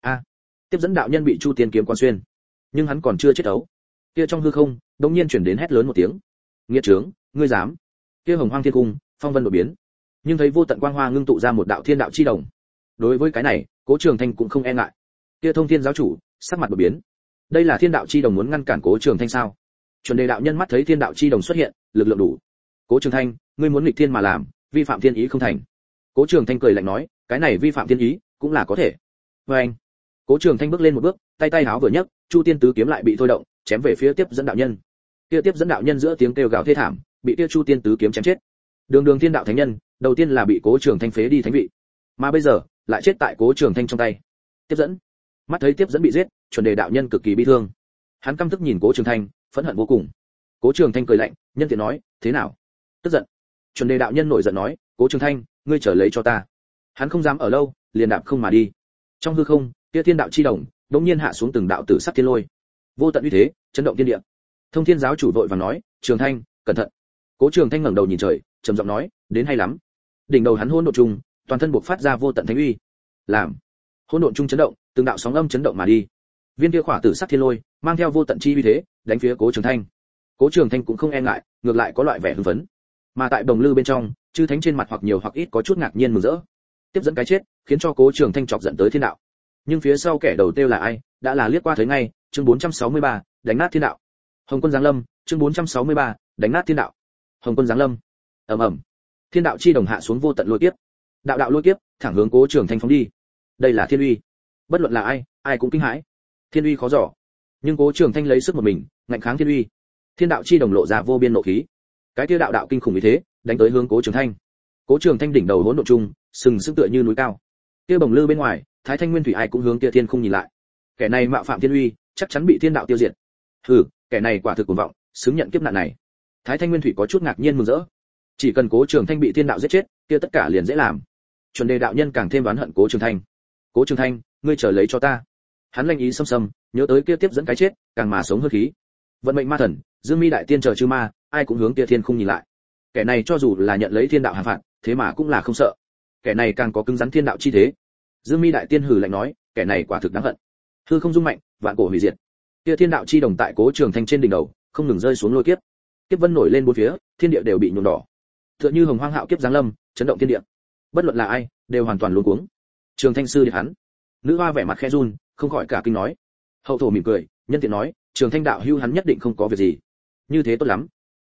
Tiếp dẫn đạo nhân bị Chu Tiên kiếm quán xuyên, nhưng hắn còn chưa chết ấu. Kia trong hư không, đột nhiên chuyển đến hét lớn một tiếng. Nghiệt trướng, ngươi dám? Kia hồng hoang thiên cung, phong vân đổi biến, nhưng thấy vô tận quang hoa ngưng tụ ra một đạo thiên đạo chi đồng. Đối với cái này, Cố Trường Thanh cũng không e ngại. Kia thông thiên giáo chủ, sắc mặt đổi biến. Đây là thiên đạo chi đồng muốn ngăn cản Cố Trường Thanh sao? Chuẩn đề đạo nhân mắt thấy thiên đạo chi đồng xuất hiện, lực lượng đủ. Cố Trường Thanh, ngươi muốn nghịch thiên mà làm, vi phạm thiên ý không thành. Cố Trường Thanh cười lạnh nói, cái này vi phạm thiên ý, cũng là có thể. Và anh. Cố Trường Thanh bước lên một bước, tay háo vừa nhấc, Chu Tiên Tứ kiếm lại bị thôi động, chém về phía tiếp dẫn đạo nhân. Kia tiếp dẫn đạo nhân giữa tiếng kêu gào thê thảm, bị kia Chu Tiên Tứ kiếm chém chết. Đường thiên đạo thánh nhân, đầu tiên là bị Cố Trường Thanh phế đi thánh vị, mà bây giờ lại chết tại Cố Trường Thanh trong tay. Tiếp dẫn, mắt thấy tiếp dẫn bị giết, chuẩn đề đạo nhân cực kỳ bi thương. Hắn căm tức nhìn Cố Trường Thanh, phẫn hận vô cùng. Cố Trường Thanh cười lạnh, nhân tiện nói, thế nào? Tức giận. Chuẩn đề đạo nhân nổi giận nói, Cố Trường Thanh, ngươi trở lấy cho ta. Hắn không dám ở lâu, liền đạp không mà đi. Trong hư không, kia thiên đạo chi đồng đột nhiên hạ xuống từng đạo tử sắc thiên lôi, vô tận uy thế chấn động thiên địa. Thông thiên giáo chủ vội vàng nói, Trường Thanh, cẩn thận. Cố Trường Thanh ngẩng đầu nhìn trời, trầm giọng nói, đến hay lắm. Đỉnh đầu hắn hỗn độn trung, toàn thân bộc phát ra vô tận thánh uy. Làm hỗn độn trung chấn động, từng đạo sóng âm chấn động mà đi. Viên kia khỏa tử sắc thiên lôi mang theo vô tận chi uy thế, đánh phía Cố Trường Thanh. Cố Trường Thanh cũng không e ngại, ngược lại có loại vẻ hưng phấn. Mà tại Đồng Lư bên trong, chư thánh trên mặt hoặc nhiều hoặc ít có chút ngạc nhiên mừng rỡ. Tiếp dẫn cái chết, khiến cho Cố Trường Thanh chọc giận tới thiên đạo. Nhưng phía sau kẻ đầu tiêu là ai, đã là liếc qua thấy ngay. Chương 463, đánh nát thiên đạo. Hồng Quân giáng lâm. Chương 463, đánh nát thiên đạo. Hồng Quân giáng lâm. Ầm ầm. Thiên đạo chi đồng hạ xuống vô tận lôi kiếp. Đạo lôi kiếp, thẳng hướng Cố Trường Thanh phóng đi. Đây là thiên uy. Bất luận là ai, ai cũng kinh hãi. Thiên uy khó dò, nhưng Cố Trường Thanh lấy sức một mình, ngạnh kháng thiên uy. Thiên đạo chi đồng lộ ra vô biên nộ khí. Cái kia đạo kinh khủng như thế, đánh tới hướng Cố Trường Thanh. Cố Trường Thanh đỉnh đầu hỗn độn trung, sừng sững tựa như núi cao. Kia bồng lư bên ngoài, Thái Thanh Nguyên Thủy ai cũng hướng kia thiên không nhìn lại. Kẻ này mạo phạm thiên uy, chắc chắn bị thiên đạo tiêu diệt. Hừ, kẻ này quả thực cuồng vọng, xứng nhận kiếp nạn này. Thái Thanh Nguyên Thủy có chút ngạc nhiên mừng rỡ. Chỉ cần Cố Trường Thanh bị thiên đạo giết chết, kia tất cả liền dễ làm. Chuẩn đề đạo nhân càng thêm oán hận Cố Trường Thanh. Cố Trường Thanh, ngươi chờ lấy cho ta. Hắn lanh ý xâm xâm, nhớ tới kia tiếp dẫn cái chết, càng mà sống hơn khí. Vận mệnh ma thần, Dương Mi đại tiên chờ chư ma, ai cũng hướng kia thiên không nhìn lại. Kẻ này cho dù là nhận lấy thiên đạo hàn phạt, thế mà cũng là không sợ. Kẻ này càng có cứng rắn thiên đạo chi thế. Dương Mi đại tiên hừ lạnh nói, kẻ này quả thực đáng hận. Hư không dung mạnh, vạn cổ hủy diệt. Kia thiên đạo chi đồng tại Cố Trường Thanh trên đỉnh đầu, không ngừng rơi xuống lôi kiếp. Kiếp vân nổi lên bốn phía, thiên địa đều bị nhuộm đỏ. Tựa như hồng hoang hạo kiếp giáng lâm, chấn động thiên địa. Bất luận là ai, đều hoàn toàn luống cuống. Trường Thanh sư điệp hắn. Nữ hoa vẻ mặt khẽ run, không khỏi cả kinh nói. Hậu thổ mỉm cười, nhân tiện nói, Trường Thanh đạo hưu hắn nhất định không có việc gì. Như thế tốt lắm.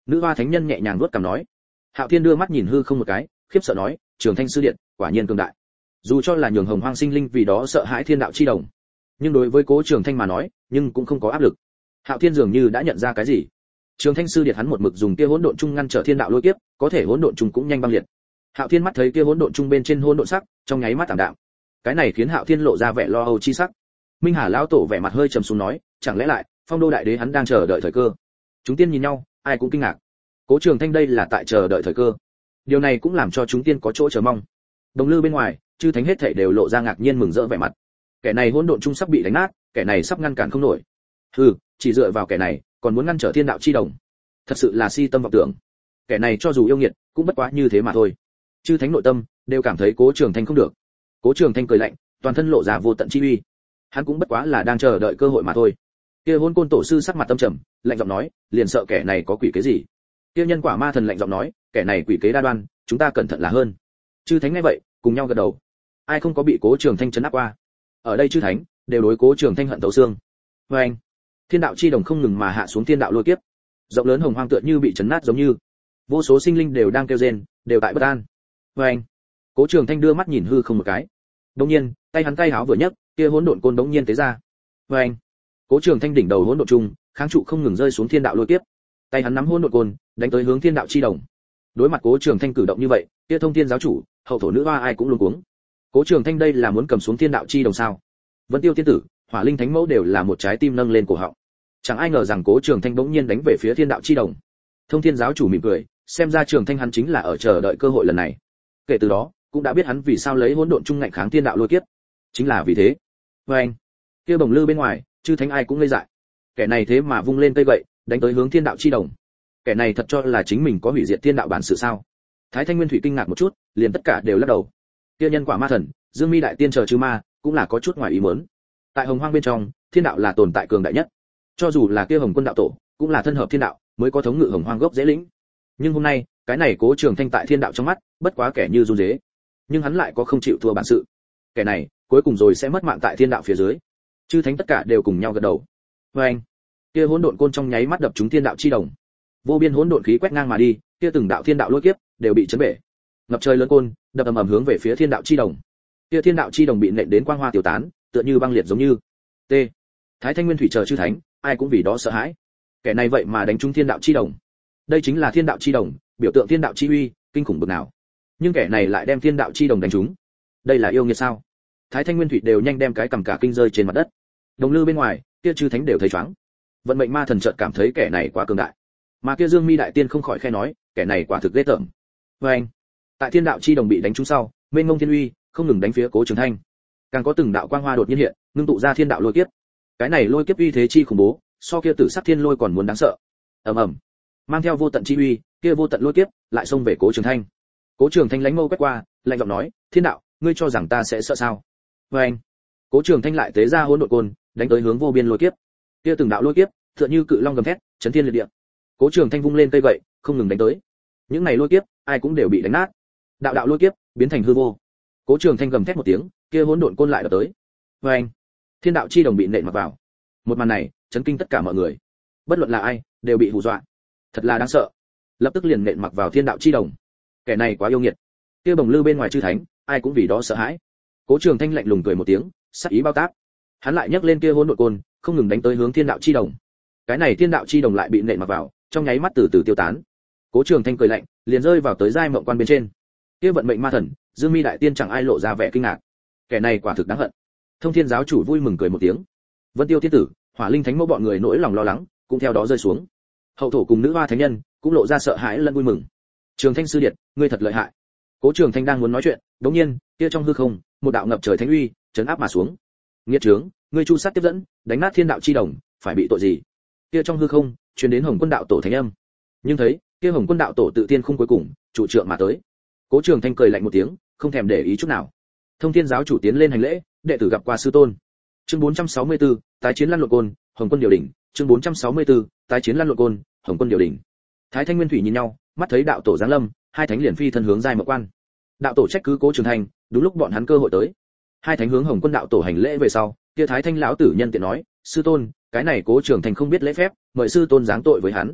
Nữ hoa thánh nhân nhẹ nhàng vuốt cằm nói. Hạo Thiên đưa mắt nhìn hư không một cái, khiếp sợ nói, Trường Thanh sư điện, quả nhiên cường đại. Dù cho là nhường Hồng Hoang sinh linh vì đó sợ hãi thiên đạo chi đồng, nhưng đối với Cố Trường Thanh mà nói, nhưng cũng không có áp lực. Hạo Thiên dường như đã nhận ra cái gì. Trường Thanh sư điện hắn một mực dùng kia hỗn độn chung ngăn trở thiên đạo lôi kiếp, có thể hỗn độn chung cũng nhanh băng liệt. Hạo Thiên mắt thấy kia hỗn độn chung bên trên hỗn độn sắc, trong nháy mắt tạm đạm. Cái này khiến Hạo Thiên lộ ra vẻ lo âu chi sắc. Minh Hà lão tổ vẻ mặt hơi trầm xuống nói, chẳng lẽ lại Phong Đô đại đế hắn đang chờ đợi thời cơ. Chúng tiên nhìn nhau, ai cũng kinh ngạc. Cố Trường Thanh đây là tại chờ đợi thời cơ. Điều này cũng làm cho chúng tiên có chỗ chờ mong. Đồng lư bên ngoài, chư thánh hết thảy đều lộ ra ngạc nhiên mừng rỡ vẻ mặt. Kẻ này hỗn độn chung sắp bị đánh nát, kẻ này sắp ngăn cản không nổi. Hừ, chỉ dựa vào kẻ này, còn muốn ngăn trở thiên đạo chi đồng. Thật sự là si tâm vọng tưởng. Kẻ này cho dù yêu nghiệt, cũng bất quá như thế mà thôi. Chư thánh nội tâm đều cảm thấy Cố Trường Thanh không được. Cố Trường Thanh cười lạnh, toàn thân lộ ra vô tận chi uy. Hắn cũng bất quá là đang chờ đợi cơ hội mà thôi. Kia Hỗn Côn tổ sư sắc mặt tâm trầm, lạnh giọng nói, liền sợ kẻ này có quỷ kế gì. Kia Nhân Quả Ma thần lạnh giọng nói, kẻ này quỷ kế đa đoan, chúng ta cẩn thận là hơn. Chư thánh nghe vậy, cùng nhau gật đầu. Ai không có bị Cố Trường Thanh trấn áp qua? Ở đây chư thánh đều đối Cố Trường Thanh hận thấu xương. Và anh, thiên đạo chi đồng không ngừng mà hạ xuống thiên đạo lôi kiếp, rộng lớn hồng hoang tựa như bị chấn nát giống như, vô số sinh linh đều đang kêu rên, đều tại bất an. Và anh, Cố Trường Thanh đưa mắt nhìn hư không một cái. Đột nhiên, tay hắn tay háo vừa nhấc, kia hỗn độn côn đống nhiên tế ra. Và anh, Cố Trường Thanh đỉnh đầu hỗn độn trung, kháng trụ không ngừng rơi xuống thiên đạo lôi kiếp. Tay hắn nắm hỗn độn côn, đánh tới hướng thiên đạo chi đồng. Đối mặt Cố Trường Thanh cử động như vậy, kia Thông Thiên giáo chủ, hậu thổ nữ hoa ai cũng luống cuống. Cố Trường Thanh đây là muốn cầm xuống thiên đạo chi đồng sao? Vân Tiêu tiên tử, Hỏa Linh thánh mẫu đều là một trái tim nâng lên cổ họng. Chẳng ai ngờ rằng Cố Trường Thanh bỗng nhiên đánh về phía thiên đạo chi đồng. Thông Thiên giáo chủ mỉm cười, xem ra Trường Thanh hắn chính là ở chờ đợi cơ hội lần này. Kể từ đó, cũng đã biết hắn vì sao lấy hỗn độn chung ngạnh kháng thiên đạo lôi kiếp. Chính là vì thế. Và anh, kia bồng lư bên ngoài, chư thánh ai cũng ngây dại. Kẻ này thế mà vung lên cây gậy, đánh tới hướng thiên đạo chi đồng. Kẻ này thật cho là chính mình có hủy diệt thiên đạo bản sự sao? Thái Thanh Nguyên Thủy kinh ngạc một chút, liền tất cả đều lắc đầu. Kia Nhân Quả Ma thần, Dương Mi đại tiên chờ chư ma, cũng là có chút ngoài ý muốn. Tại Hồng Hoang bên trong, thiên đạo là tồn tại cường đại nhất. Cho dù là kia Hồng Quân đạo tổ, cũng là thân hợp thiên đạo, mới có thống ngự Hồng Hoang gốc dễ lĩnh. Nhưng hôm nay, cái này Cố Trường Thanh tại thiên đạo trong mắt, bất quá kẻ như run rế. Nhưng hắn lại có không chịu thua bản sự. Kẻ này, cuối cùng rồi sẽ mất mạng tại thiên đạo phía dưới. Chư thánh tất cả đều cùng nhau gật đầu. Và anh, kia hỗn độn côn trong nháy mắt đập trúng thiên đạo chi đồng. Vô biên hỗn độn khí quét ngang mà đi, kia từng đạo thiên đạo lôi kiếp đều bị chấn bể. Ngập trời lớn côn, đập ầm ầm hướng về phía thiên đạo chi đồng. Kia thiên đạo chi đồng bị nện đến quang hoa tiêu tán, tựa như băng liệt giống như. T. Thái Thanh Nguyên Thủy chờ chư thánh, ai cũng vì đó sợ hãi. Kẻ này vậy mà đánh trúng thiên đạo chi đồng. Đây chính là thiên đạo chi đồng, biểu tượng thiên đạo chi uy, kinh khủng bực nào. Nhưng kẻ này lại đem thiên đạo chi đồng đánh trúng. Đây là yêu nghiệt sao? Thái Thanh Nguyên Thủy đều nhanh đem cái cầm cả kinh rơi trên mặt đất. Đồng lư bên ngoài, kia chư thánh đều thấy choáng. Vận mệnh ma thần chợt cảm thấy kẻ này quá cường đại. Mà kia Dương Mi đại tiên không khỏi khe nói, kẻ này quả thực ghê tởm. Và anh, tại thiên đạo chi đồng bị đánh trúng sau, mênh mông thiên uy không ngừng đánh phía Cố Trường Thanh. Càng có từng đạo quang hoa đột nhiên hiện, ngưng tụ ra thiên đạo lôi kiếp. Cái này lôi kiếp uy thế chi khủng bố, so kia tử sắc thiên lôi còn muốn đáng sợ. Ầm ầm, mang theo vô tận chi uy, kia vô tận lôi kiếp lại xông về Cố Trường Thanh. Cố Trường Thanh lánh mâu quét qua, lạnh giọng nói, thiên đạo, ngươi cho rằng ta sẽ sợ sao? Và anh, Cố Trường Thanh lại tế ra hỗn độn côn, đánh tới hướng vô biên lôi kiếp. Kia từng đạo lôi kiếp, tựa như cự long gầm thét, chấn thiên liệt địa. Cố Trường Thanh vung lên cây gậy, không ngừng đánh tới. Những này lôi kiếp, ai cũng đều bị đánh nát. Đạo đạo lôi kiếp biến thành hư vô. Cố Trường Thanh gầm thét một tiếng, kia hỗn độn côn lại đập tới. Và anh, thiên đạo chi đồng bị nện mặc vào. Một màn này, chấn kinh tất cả mọi người. Bất luận là ai, đều bị hù dọa. Thật là đáng sợ. Lập tức liền nện mặc vào thiên đạo chi đồng. Kẻ này quá yêu nghiệt. Kia bồng lư bên ngoài chư thánh, ai cũng vì đó sợ hãi. Cố Trường Thanh lạnh lùng cười một tiếng, sắc ý bao táp. Hắn lại nhấc lên kia hỗn độn côn, không ngừng đánh tới hướng thiên đạo chi đồng. Cái này thiên đạo chi đồng lại bị nện mặc vào, trong nháy mắt từ từ tiêu tán. Cố Trường Thanh cười lạnh, liền rơi vào tới giai mộng quan bên trên. Kia vận mệnh ma thần, Dương Mi đại tiên chẳng ai lộ ra vẻ kinh ngạc. Kẻ này quả thực đáng hận. Thông Thiên giáo chủ vui mừng cười một tiếng. Vân Tiêu tiên tử, Hỏa Linh thánh mẫu bọn người nỗi lòng lo lắng, cũng theo đó rơi xuống. Hậu thổ cùng nữ hoa thánh nhân cũng lộ ra sợ hãi lẫn vui mừng. Trường Thanh sư điệt, ngươi thật lợi hại. Cố Trường Thanh đang muốn nói chuyện, đột nhiên, kia trong hư không, một đạo ngập trời thánh uy chấn áp mà xuống. Nghiệt trướng, ngươi chu sát tiếp dẫn, đánh nát thiên đạo chi đồng, phải bị tội gì? Kia trong hư không, truyền đến Hồng Quân đạo tổ thánh âm. Nhưng thấy, kia Hồng Quân đạo tổ tự tiên không cuối cùng, trụ trượng mà tới. Cố Trường Thanh cười lạnh một tiếng, không thèm để ý chút nào. Thông Thiên giáo chủ tiến lên hành lễ, đệ tử gặp qua sư tôn. Chương 464, tái chiến Lan Lộn Côn, Hồng Quân điều đỉnh. Chương 464, tái chiến Lan Lộn Côn, Hồng Quân điều đỉnh. Thái Thanh Nguyên Thủy nhìn nhau, mắt thấy đạo tổ giáng lâm, hai thánh liền phi thân hướng giai mộng quan. Đạo tổ trách cứ Cố Trường Thanh, đúng lúc bọn hắn cơ hội tới. Hai thánh hướng Hồng Quân đạo tổ hành lễ về sau, kia Thái Thanh lão tử nhân tiện nói, sư tôn, cái này Cố Trường Thanh không biết lễ phép, mời sư tôn giáng tội với hắn.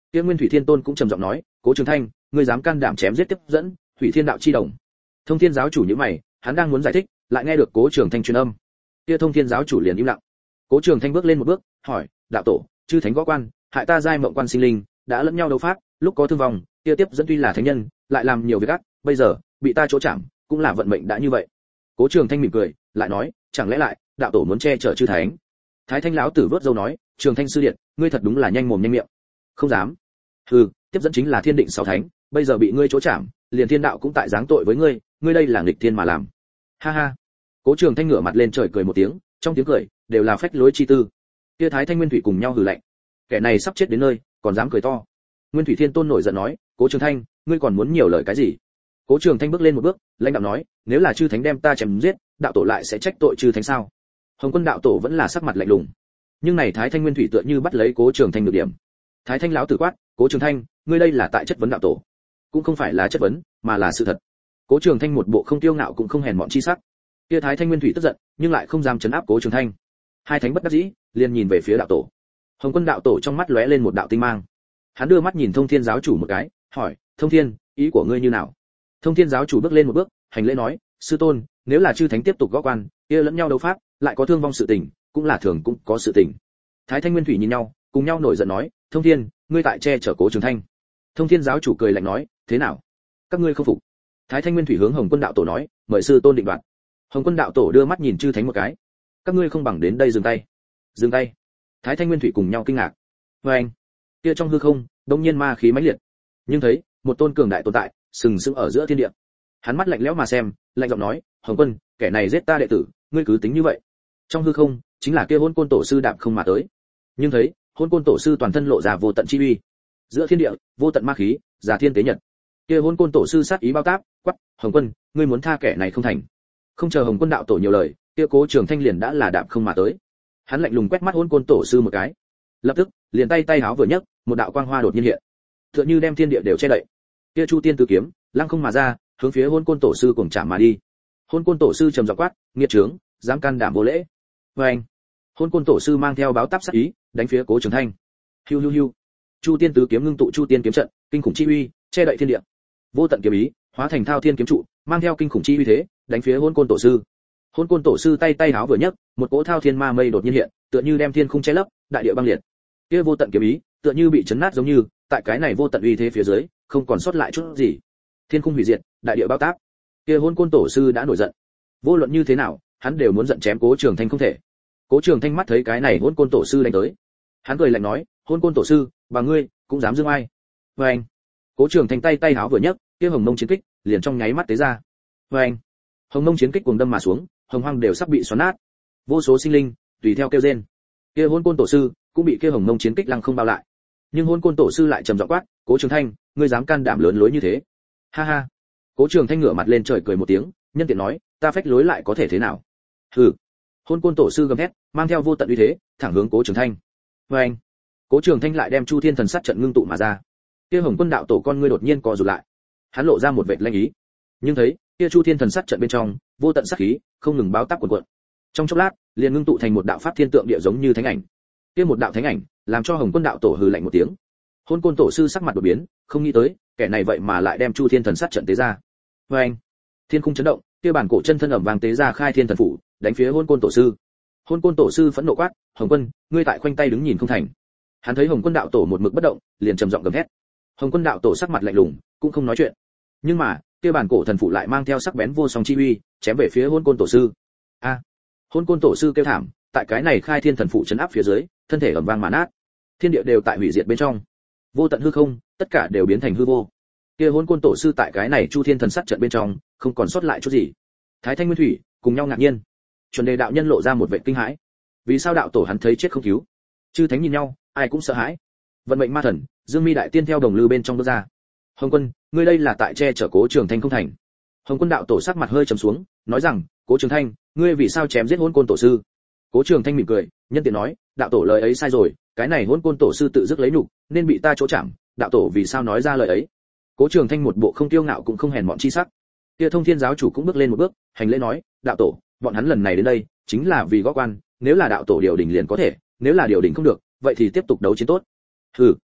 Kia Nguyên Thủy Thiên Tôn cũng trầm giọng nói, Cố Trường Thanh, ngươi dám can đảm chém giết tiếp dẫn Hủy Thiên đạo chi đồng. Thông Thiên giáo chủ nhíu mày, hắn đang muốn giải thích, lại nghe được Cố Trường Thanh truyền âm. Kia Thông Thiên giáo chủ liền im lặng. Cố Trường Thanh bước lên một bước, hỏi, đạo tổ, chư thánh võ quan, hại ta giai mộng quan sinh linh, đã lẫn nhau đấu pháp, lúc có thương vong, kia tiếp dẫn tuy là thánh nhân, lại làm nhiều việc ác, bây giờ bị ta chỗ chạm, cũng là vận mệnh đã như vậy. Cố Trường Thanh mỉm cười, lại nói, chẳng lẽ lại đạo tổ muốn che chở chư thánh? Thái Thanh lão tử vớt râu nói, Trường Thanh sư điện, ngươi thật đúng là nhanh mồm nhanh miệng. Không dám. Hừ, tiếp dẫn chính là thiên định sáu thánh, bây giờ bị ngươi chỗ chạm, liền thiên đạo cũng tại giáng tội với ngươi, ngươi đây là nghịch thiên mà làm. Ha ha. Cố Trường Thanh ngửa mặt lên trời cười một tiếng, trong tiếng cười đều là phách lối chi tư. Kia Thái Thanh Nguyên Thủy cùng nhau hừ lạnh. Kẻ này sắp chết đến nơi, còn dám cười to. Nguyên Thủy Thiên Tôn nổi giận nói, Cố Trường Thanh, ngươi còn muốn nhiều lời cái gì? Cố Trường Thanh bước lên một bước, lãnh đạo nói, nếu là chư thánh đem ta chém giết, đạo tổ lại sẽ trách tội chư thánh sao? Hồng Quân đạo tổ vẫn là sắc mặt lạnh lùng. Nhưng này Thái Thanh Nguyên Thủy tựa như bắt lấy Cố Trường Thanh được điểm. Thái Thanh lão tử quát, Cố Trường Thanh, ngươi đây là tại chất vấn đạo tổ. Cũng không phải là chất vấn, mà là sự thật. Cố Trường Thanh một bộ không tiêu ngạo cũng không hèn mọn chi sắc. Kia Thái Thanh Nguyên Thủy tức giận, nhưng lại không dám trấn áp Cố Trường Thanh. Hai thánh bất đắc dĩ, liền nhìn về phía đạo tổ. Hồng Quân đạo tổ trong mắt lóe lên một đạo tinh mang. Hắn đưa mắt nhìn Thông Thiên giáo chủ một cái, hỏi, Thông Thiên, ý của ngươi như nào? Thông Thiên giáo chủ bước lên một bước, hành lễ nói, sư tôn, nếu là chư thánh tiếp tục gõ quan, kia lẫn nhau đấu pháp, lại có thương vong sự tình, cũng là thường cũng có sự tình. Thái Thanh Nguyên Thủy nhìn nhau, cùng nhau nổi giận nói, Thông Thiên, ngươi tại che chở Cố Trường Thanh. Thông Thiên giáo chủ cười lạnh nói, thế nào? Các ngươi không phục? Thái Thanh Nguyên Thủy hướng Hồng Quân đạo tổ nói, mời sư tôn định đoạt. Hồng Quân đạo tổ đưa mắt nhìn chư thánh một cái. Các ngươi không bằng đến đây dừng tay. Dừng tay. Thái Thanh Nguyên Thủy cùng nhau kinh ngạc. Và anh, kia trong hư không, đông nhiên ma khí mãnh liệt. Nhưng thấy, một tôn cường đại tồn tại, sừng sững ở giữa thiên địa. Hắn mắt lạnh lẽo mà xem, lạnh giọng nói, Hồng Quân, kẻ này giết ta đệ tử, ngươi cứ tính như vậy. Trong hư không, chính là kia Hôn Côn tổ sư đạp không mà tới. Nhưng thấy, Hôn Côn tổ sư toàn thân lộ ra vô tận chi uy. Giữa thiên địa, vô tận ma khí, giả thiên tế nhật. Kia Hôn Côn tổ sư sát ý bao táp, quát, Hồng Quân, ngươi muốn tha kẻ này không thành. Không chờ Hồng Quân đạo tổ nhiều lời, kia Cố Trường Thanh liền đã là đạp không mà tới. Hắn lạnh lùng quét mắt Hôn Côn tổ sư một cái. Lập tức, liền tay háo vừa nhấc, một đạo quang hoa đột nhiên hiện. Tựa như đem thiên địa đều che đậy. Kia Chu Tiên Tứ kiếm, lăng không mà ra, hướng phía Hôn Côn tổ sư cùng chạm mà đi. Hôn Côn tổ sư trầm giọng quát, nghiệt trướng, dám can đảm vô lễ. Oeng! Hôn Côn tổ sư mang theo báo táp sát ý, đánh phía Cố Trường Thanh. Hiu hiu hiu. Chu Tiên Tứ kiếm ngưng tụ Chu Tiên kiếm trận, kinh khủng chi uy, che đậy thiên địa. Vô tận kiếm ý, hóa thành Thao Thiên kiếm trụ, mang theo kinh khủng chi uy thế, đánh phía Hôn Côn tổ sư. Hôn Côn tổ sư tay háo vừa nhấc, một cỗ Thao Thiên ma mây đột nhiên hiện, tựa như đem thiên khung che lấp, đại địa băng liệt. Kia vô tận kiếm ý, tựa như bị chấn nát giống như, tại cái này vô tận uy thế phía dưới, không còn sót lại chút gì. Thiên khung hủy diệt, đại địa bao táp. Kia Hôn Côn tổ sư đã nổi giận. Vô luận như thế nào, hắn đều muốn giận chém Cố Trường Thanh không thể. Cố Trường Thanh mắt thấy cái này Hôn Côn tổ sư đánh tới, hắn cười lạnh nói, Hôn Côn tổ sư, bà ngươi cũng dám dương ai? Oeng! Cố Trường Thanh tay háo vừa nhấc, kia hồng mông chiến kích liền trong nháy mắt tế ra. Oeng! Hồng mông chiến kích cuồng đâm mà xuống, hồng hoang đều sắp bị xoắn nát. Vô số sinh linh tùy theo kêu rên. Kia Hôn Côn tổ sư cũng bị kia hồng mông chiến kích lăng không bao lại. Nhưng Hôn Côn tổ sư lại trầm giọng quát, Cố Trường Thanh, ngươi dám can đảm lớn lối như thế? Ha ha. Cố Trường Thanh ngửa mặt lên trời cười một tiếng, nhân tiện nói, ta phách lối lại có thể thế nào? Hừ. Hôn Côn tổ sư gầm hét, mang theo vô tận uy thế, thẳng hướng Cố Trường Thanh. Oeng! Cố Trường Thanh lại đem Chu Thiên Thần Sát trận ngưng tụ mà ra. Kia Hồng Quân đạo tổ con ngươi đột nhiên co rụt lại. Hắn lộ ra một vệt lanh ý. Nhưng thấy, kia Chu Thiên Thần Sát trận bên trong, vô tận sát khí, không ngừng báo táp cuồn cuộn. Trong chốc lát, liền ngưng tụ thành một đạo pháp thiên tượng địa giống như thánh ảnh. Kia một đạo thánh ảnh, làm cho Hồng Quân đạo tổ hừ lạnh một tiếng. Hôn Côn tổ sư sắc mặt đột biến, không nghĩ tới, kẻ này vậy mà lại đem Chu Thiên Thần Sát trận tế ra. Oeng! Thiên khung chấn động, kia bản cổ chân thân ầm vang tế ra Khai Thiên Thần Phủ, đánh phía Hôn Côn tổ sư. Hôn Côn tổ sư phẫn nộ quát, Hồng Quân, ngươi tại khoanh tay đứng nhìn không thành. Hắn thấy Hồng Quân đạo tổ một mực bất động, liền trầm giọng gầm hét. Hồng Quân đạo tổ sắc mặt lạnh lùng, cũng không nói chuyện. Nhưng mà, kia bản cổ thần phụ lại mang theo sắc bén vô song chi uy, chém về phía Hôn Côn tổ sư. A! Hôn Côn tổ sư kêu thảm, tại cái này Khai Thiên Thần phụ chấn áp phía dưới, thân thể ầm vang mà nát. Thiên địa đều tại hủy diệt bên trong. Vô tận hư không, tất cả đều biến thành hư vô. Kia Hôn Côn tổ sư tại cái này Chu Thiên Thần Sát trận bên trong, không còn sót lại chút gì. Thái Thanh Nguyên Thủy cùng nhau ngạc nhiên. Chuẩn Đề đạo nhân lộ ra một vẻ kinh hãi. Vì sao đạo tổ hắn thấy chết không cứu? Chư thánh nhìn nhau, ai cũng sợ hãi. Vận mệnh ma thần, Dương Mi đại tiên theo đồng lư bên trong bước ra. Hồng Quân, ngươi đây là tại che chở Cố Trường Thanh không thành? Hồng Quân đạo tổ sắc mặt hơi trầm xuống, nói rằng, Cố Trường Thanh, ngươi vì sao chém giết Hôn Côn tổ sư? Cố Trường Thanh mỉm cười, nhân tiện nói, đạo tổ lời ấy sai rồi, cái này Hôn Côn tổ sư tự dứt lấy nhục, nên bị ta chỗ chạm, đạo tổ vì sao nói ra lời ấy? Cố Trường Thanh một bộ không tiêu ngạo cũng không hèn mọn chi sắc. Kia Thông Thiên giáo chủ cũng bước lên một bước, hành lễ nói, đạo tổ, bọn hắn lần này đến đây, chính là vì gõ quan, nếu là đạo tổ điều đình liền có thể, nếu là điều đình không được, vậy thì tiếp tục đấu chiến tốt. Hừ.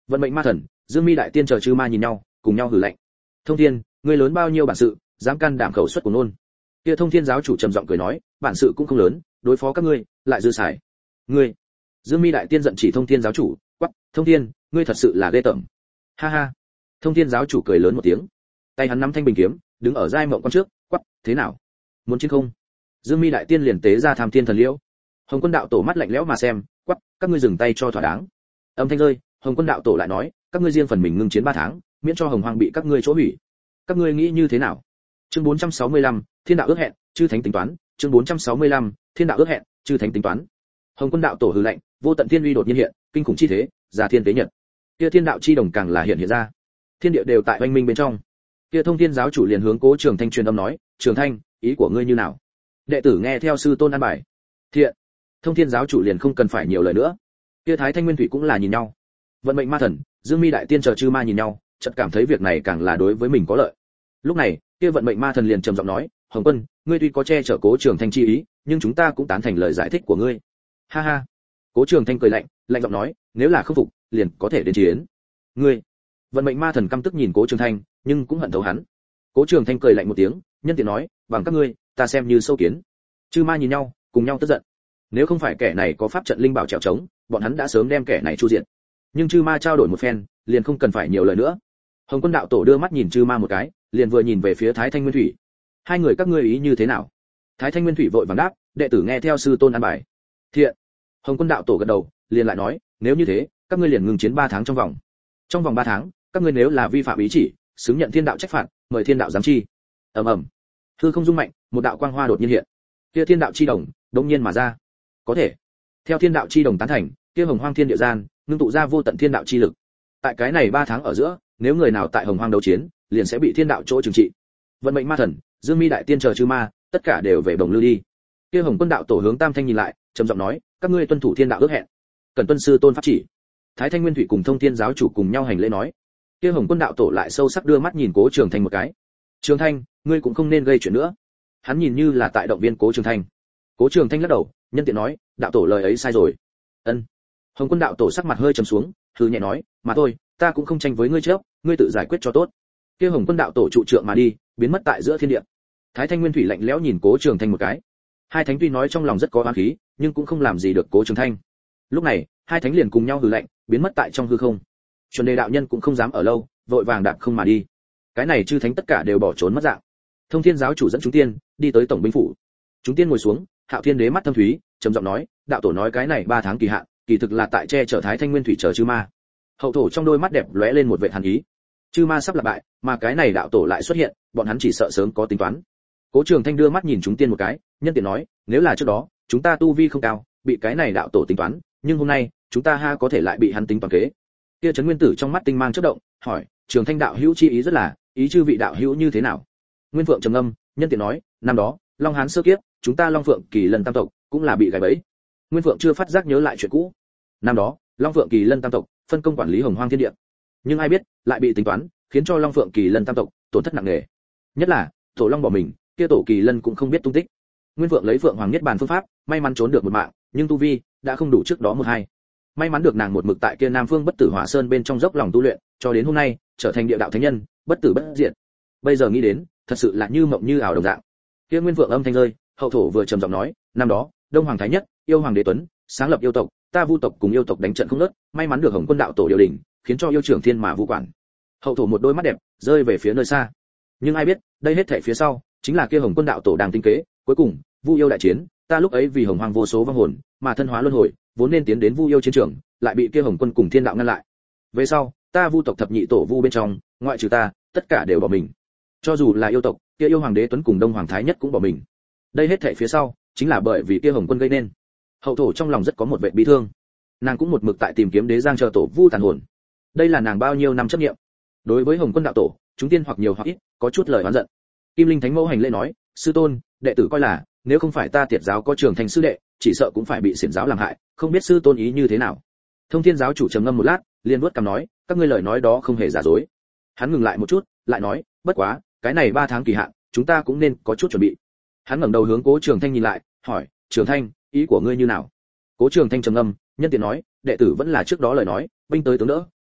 Vận mệnh ma thần, Dương Mi đại tiên chờ chư ma nhìn nhau, cùng nhau hừ lạnh. Thông Thiên, ngươi lớn bao nhiêu bản sự, dám can đảm khẩu xuất của nôn. Kia Thông Thiên giáo chủ trầm giọng cười nói, bản sự cũng không lớn, đối phó các ngươi, lại dư xài. Ngươi. Dương Mi đại tiên giận chỉ Thông Thiên giáo chủ, quắc, Thông Thiên, ngươi thật sự là ghê tởm. Ha ha. Thông Thiên giáo chủ cười lớn một tiếng, tay hắn nắm thanh bình kiếm, đứng ở giai mộng quan trước, quắc, thế nào? Muốn chiến không? Dương Mi đại tiên liền tế ra Tham Thiên thần liễu. Hồng Quân đạo tổ mắt lạnh lẽo mà xem, quắc, các ngươi dừng tay cho thỏa đáng. Âm thanh rơi, Hồng Quân đạo tổ lại nói, các ngươi riêng phần mình ngưng chiến 3 tháng, miễn cho Hồng Hoang bị các ngươi chỗ hủy. Các ngươi nghĩ như thế nào? Chương 465, Thiên đạo ước hẹn, chư thánh tính toán, chương 465, Thiên đạo ước hẹn, chư thánh tính toán. Hồng Quân đạo tổ hừ lạnh, vô tận thiên uy đột nhiên hiện, kinh khủng chi thế, già thiên tế nhật. Kia thiên đạo chi đồng càng là hiện ra. Thiên địa đều tại oanh minh bên trong. Kia Thông Thiên giáo chủ liền hướng Cố Trường Thanh truyền âm nói, "Trường Thanh, ý của ngươi như nào?" Đệ tử nghe theo sư tôn an bài. Thiện. Thông Thiên giáo chủ liền không cần phải nhiều lời nữa. Kia Thái Thanh Nguyên Thủy cũng là nhìn nhau. Vận mệnh ma thần, Dương Mi đại tiên chờ chư ma nhìn nhau, chợt cảm thấy việc này càng là đối với mình có lợi. Lúc này, kia vận mệnh ma thần liền trầm giọng nói, "Hồng Quân, ngươi tuy có che chở Cố Trường Thanh chi ý, nhưng chúng ta cũng tán thành lời giải thích của ngươi." Ha ha. Cố Trường Thanh cười lạnh, lạnh giọng nói, "Nếu là không phục, liền có thể đến chiến." Ngươi. Vận mệnh ma thần căm tức nhìn Cố Trường Thanh, nhưng cũng hận thấu hắn. Cố Trường Thanh cười lạnh một tiếng, nhân tiện nói, "Bằng các ngươi, ta xem như sâu kiến." Chư ma nhìn nhau, cùng nhau tức giận. Nếu không phải kẻ này có pháp trận linh bảo trèo trống, bọn hắn đã sớm đem kẻ này chu diệt. Nhưng chư ma trao đổi một phen, liền không cần phải nhiều lời nữa. Hồng Quân đạo tổ đưa mắt nhìn chư ma một cái, liền vừa nhìn về phía Thái Thanh Nguyên Thủy. "Hai người các ngươi ý như thế nào?" Thái Thanh Nguyên Thủy vội vàng đáp, "Đệ tử nghe theo sư tôn an bài." Thiện. Hồng Quân đạo tổ gật đầu, liền lại nói, "Nếu như thế, các ngươi liền ngừng chiến 3 tháng trong vòng. Trong vòng 3 tháng, các ngươi nếu là vi phạm ý chỉ, xứng nhận thiên đạo trách phạt, mời thiên đạo giám chi." Ầm ầm. Hư không rung mạnh, một đạo quang hoa đột nhiên hiện. Kia thiên đạo chi đồng, đột nhiên mà ra. Có thể. Theo thiên đạo chi đồng tán thành, kia Hồng Hoang thiên địa gian, ngưng tụ ra vô tận thiên đạo chi lực. Tại cái này 3 tháng ở giữa, nếu người nào tại Hồng Hoang đấu chiến, liền sẽ bị thiên đạo chỗ trừng trị. Vận mệnh ma thần, Dương Mi đại tiên chờ chư ma, tất cả đều về Bồng Lư đi. Kia Hồng Quân đạo tổ hướng Tam Thanh nhìn lại, trầm giọng nói, "Các ngươi tuân thủ thiên đạo ước hẹn, cần tuân sư tôn pháp chỉ." Thái Thanh Nguyên Thủy cùng Thông Thiên giáo chủ cùng nhau hành lễ nói. Kia Hồng Quân đạo tổ lại sâu sắc đưa mắt nhìn Cố Trường Thanh một cái. "Trường Thanh, ngươi cũng không nên gây chuyện nữa." Hắn nhìn như là tại động viên Cố Trường Thanh. Cố Trường Thanh lắc đầu, nhân tiện nói, "Đạo tổ lời ấy sai rồi." Ân. Hồng Quân đạo tổ sắc mặt hơi trầm xuống, hừ nhẹ nói, "Mà thôi, ta cũng không tranh với ngươi trước, ngươi tự giải quyết cho tốt." Kia Hồng Quân đạo tổ trụ trượng mà đi, biến mất tại giữa thiên địa. Thái Thanh Nguyên Thủy lạnh lẽo nhìn Cố Trường Thanh một cái. Hai thánh tuy nói trong lòng rất có oán khí, nhưng cũng không làm gì được Cố Trường Thanh. Lúc này, hai thánh liền cùng nhau hừ lạnh, biến mất tại trong hư không. Chuẩn Đề đạo nhân cũng không dám ở lâu, vội vàng đạp không mà đi. Cái này chư thánh tất cả đều bỏ trốn mất dạng. Thông Thiên giáo chủ dẫn chúng tiên đi tới tổng binh phủ. Chúng tiên ngồi xuống, Hạo Thiên đế mắt thâm thúy, trầm giọng nói, "Đạo tổ nói cái này 3 tháng kỳ hạn, kỳ thực là tại che chở Thái Thanh Nguyên Thủy chờ chư ma." Hậu thổ trong đôi mắt đẹp lóe lên một vệt hàn ý. Chư ma sắp lặp bại, mà cái này đạo tổ lại xuất hiện, bọn hắn chỉ sợ sớm có tính toán. Cố Trường Thanh đưa mắt nhìn chúng tiên một cái, nhân tiện nói, "Nếu là trước đó, chúng ta tu vi không cao, bị cái này đạo tổ tính toán, nhưng hôm nay, chúng ta ha có thể lại bị hắn tính toán kế." Kia Trấn Nguyên Tử trong mắt tinh mang chớp động, hỏi, "Trường Thanh đạo hữu chi ý rất là, ý chư vị đạo hữu như thế nào?" Nguyên Phượng trầm ngâm, nhân tiện nói, "Năm đó, Long Hán sơ kiếp, chúng ta Long Phượng Kỳ Lân tam tộc cũng là bị gài bẫy." Nguyên Phượng chưa phát giác nhớ lại chuyện cũ. Năm đó, Long Phượng Kỳ Lân tam tộc phân công quản lý Hồng Hoang thiên địa, nhưng ai biết lại bị tính toán, khiến cho Long Phượng Kỳ Lân tam tộc tổn thất nặng nề. Nhất là, tổ Long bỏ mình, kia tổ Kỳ Lân cũng không biết tung tích. Nguyên Phượng lấy Phượng Hoàng Niết Bàn phương pháp, may mắn trốn được một mạng, nhưng tu vi đã không đủ trước đó một hai. May mắn được nàng một mực tại kia Nam Phương Bất Tử Hỏa Sơn bên trong dốc lòng tu luyện, cho đến hôm nay, trở thành địa đạo thánh nhân, bất tử bất diệt. Bây giờ nghĩ đến, thật sự là như mộng như ảo đồng dạng. Kia Nguyên Phượng âm thanh rơi, hậu thổ vừa trầm giọng nói, "Năm đó, Đông Hoàng Thái Nhất, yêu hoàng Đế Tuấn, sáng lập yêu tộc, ta Vu tộc cùng yêu tộc đánh trận không ngớt, may mắn được Hồng Quân đạo tổ điều đình, khiến cho yêu trưởng thiên mà vu quản." Hậu thổ một đôi mắt đẹp rơi về phía nơi xa. Nhưng ai biết, đây hết thảy phía sau, chính là kia Hồng Quân đạo tổ đang tính kế, cuối cùng, Vu yêu đại chiến, ta lúc ấy vì Hồng Hoang vô số vong hồn, mà thân hóa luân hồi, vốn nên tiến đến Vu yêu chiến trường, lại bị kia Hồng Quân cùng thiên đạo ngăn lại. Về sau, ta Vu tộc thập nhị tổ Vu bên trong, ngoại trừ ta, tất cả đều bỏ mình. Cho dù là yêu tộc, kia yêu hoàng Đế Tuấn cùng Đông Hoàng Thái Nhất cũng bỏ mình. Đây hết thảy phía sau, chính là bởi vì kia Hồng Quân gây nên. Hậu thổ trong lòng rất có một vẻ bi thương. Nàng cũng một mực tại tìm kiếm Đế Giang chờ tổ Vu tàn hồn. Đây là nàng bao nhiêu năm chấp niệm. Đối với Hồng Quân đạo tổ, chúng tiên hoặc nhiều hoặc ít có chút lời oán giận. Kim Linh Thánh Mẫu hành lễ nói, "Sư tôn, đệ tử coi là, nếu không phải ta Tiệt giáo có Trường Thành sư đệ, chỉ sợ cũng phải bị xiển giáo làm hại, không biết sư tôn ý như thế nào." Thông Thiên giáo chủ trầm ngâm một lát, liền vuốt cằm nói, "Các ngươi lời nói đó không hề giả dối." Hắn ngừng lại một chút, lại nói, "Bất quá, cái này 3 tháng kỳ hạn, chúng ta cũng nên có chút chuẩn bị." Hắn ngẩng đầu hướng Cố Trường Thanh nhìn lại, hỏi, "Trường Thanh, ý của ngươi như nào?" Cố Trường Thanh trầm ngâm, nhân tiện nói, "Đệ tử vẫn là trước đó lời nói, binh tới tướng đỡ,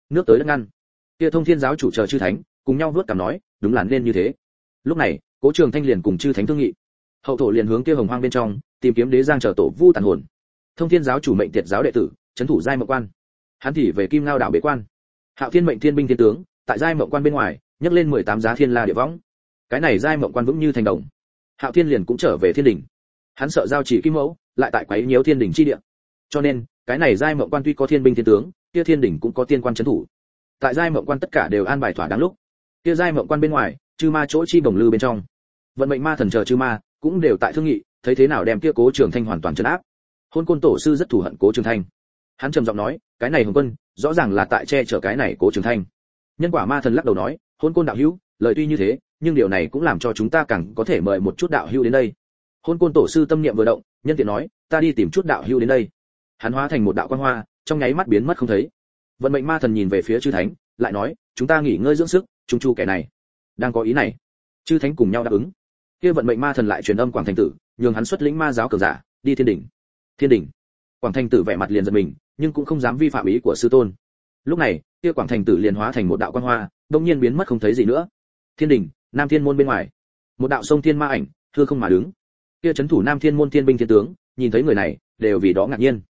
nước tới đất ngăn. Kia Thông Thiên giáo chủ chờ chư thánh, cùng nhau vuốt cằm nói, đúng là nên như thế. Lúc này, Cố Trường Thanh liền cùng chư thánh thương nghị. Hậu thổ liền hướng kia hồng hoang bên trong, tìm kiếm đế giang chờ tổ vu tàn hồn. Thông Thiên giáo chủ mệnh tiệt giáo đệ tử, trấn thủ giai mộng quan. Hắn thì về Kim Ngao đảo bế quan. Hạo Thiên mệnh thiên binh thiên tướng, tại giai mộng quan bên ngoài, nhấc lên 18 giá thiên la địa võng. Cái này giai mộng quan vững như thành đồng. Hạo Thiên liền cũng trở về thiên đỉnh. Hắn sợ giao chỉ kim mẫu, lại tại quấy nhiễu thiên đỉnh chi địa. Cho nên, cái này giai mộng quan tuy có thiên binh thiên tướng, kia thiên đỉnh cũng có tiên quan trấn thủ. Tại giai mộng quan tất cả đều an bài thỏa đáng lúc. Kia giai mộng quan bên ngoài, chư ma chỗ chi bồng lư bên trong. Vận mệnh ma thần chờ chư ma, cũng đều tại thương nghị, thấy thế nào đem kia Cố Trường Thanh hoàn toàn trấn áp. Hôn Côn tổ sư rất thù hận Cố Trường Thanh. Hắn trầm giọng nói, cái này Hồng Quân, rõ ràng là tại che chở cái này Cố Trường Thanh. Nhân quả ma thần lắc đầu nói, Hôn Côn đạo hữu, lời tuy như thế, nhưng điều này cũng làm cho chúng ta càng có thể mời một chút đạo hữu đến đây. Hôn Côn tổ sư tâm niệm vừa động, nhân tiện nói, ta đi tìm chút đạo hữu đến đây. Hắn hóa thành một đạo quang hoa, trong nháy mắt biến mất không thấy. Vận mệnh ma thần nhìn về phía chư thánh, lại nói, chúng ta nghỉ ngơi dưỡng sức, chung chu kẻ này đang có ý này. Chư thánh cùng nhau đáp ứng. Kia vận mệnh ma thần lại truyền âm Quảng Thành Tử, nhường hắn xuất lĩnh ma giáo cường giả, đi thiên đỉnh. Thiên đỉnh. Quảng Thành Tử vẻ mặt liền giật mình, nhưng cũng không dám vi phạm ý của sư tôn. Lúc này, kia Quảng Thành Tử liền hóa thành một đạo quang hoa, đột nhiên biến mất không thấy gì nữa. Thiên đỉnh, Nam Thiên môn bên ngoài, một đạo sông thiên ma ảnh, thưa không mà đứng. Kia trấn thủ Nam Thiên môn thiên binh thiên tướng, nhìn thấy người này, đều vì đó ngạc nhiên.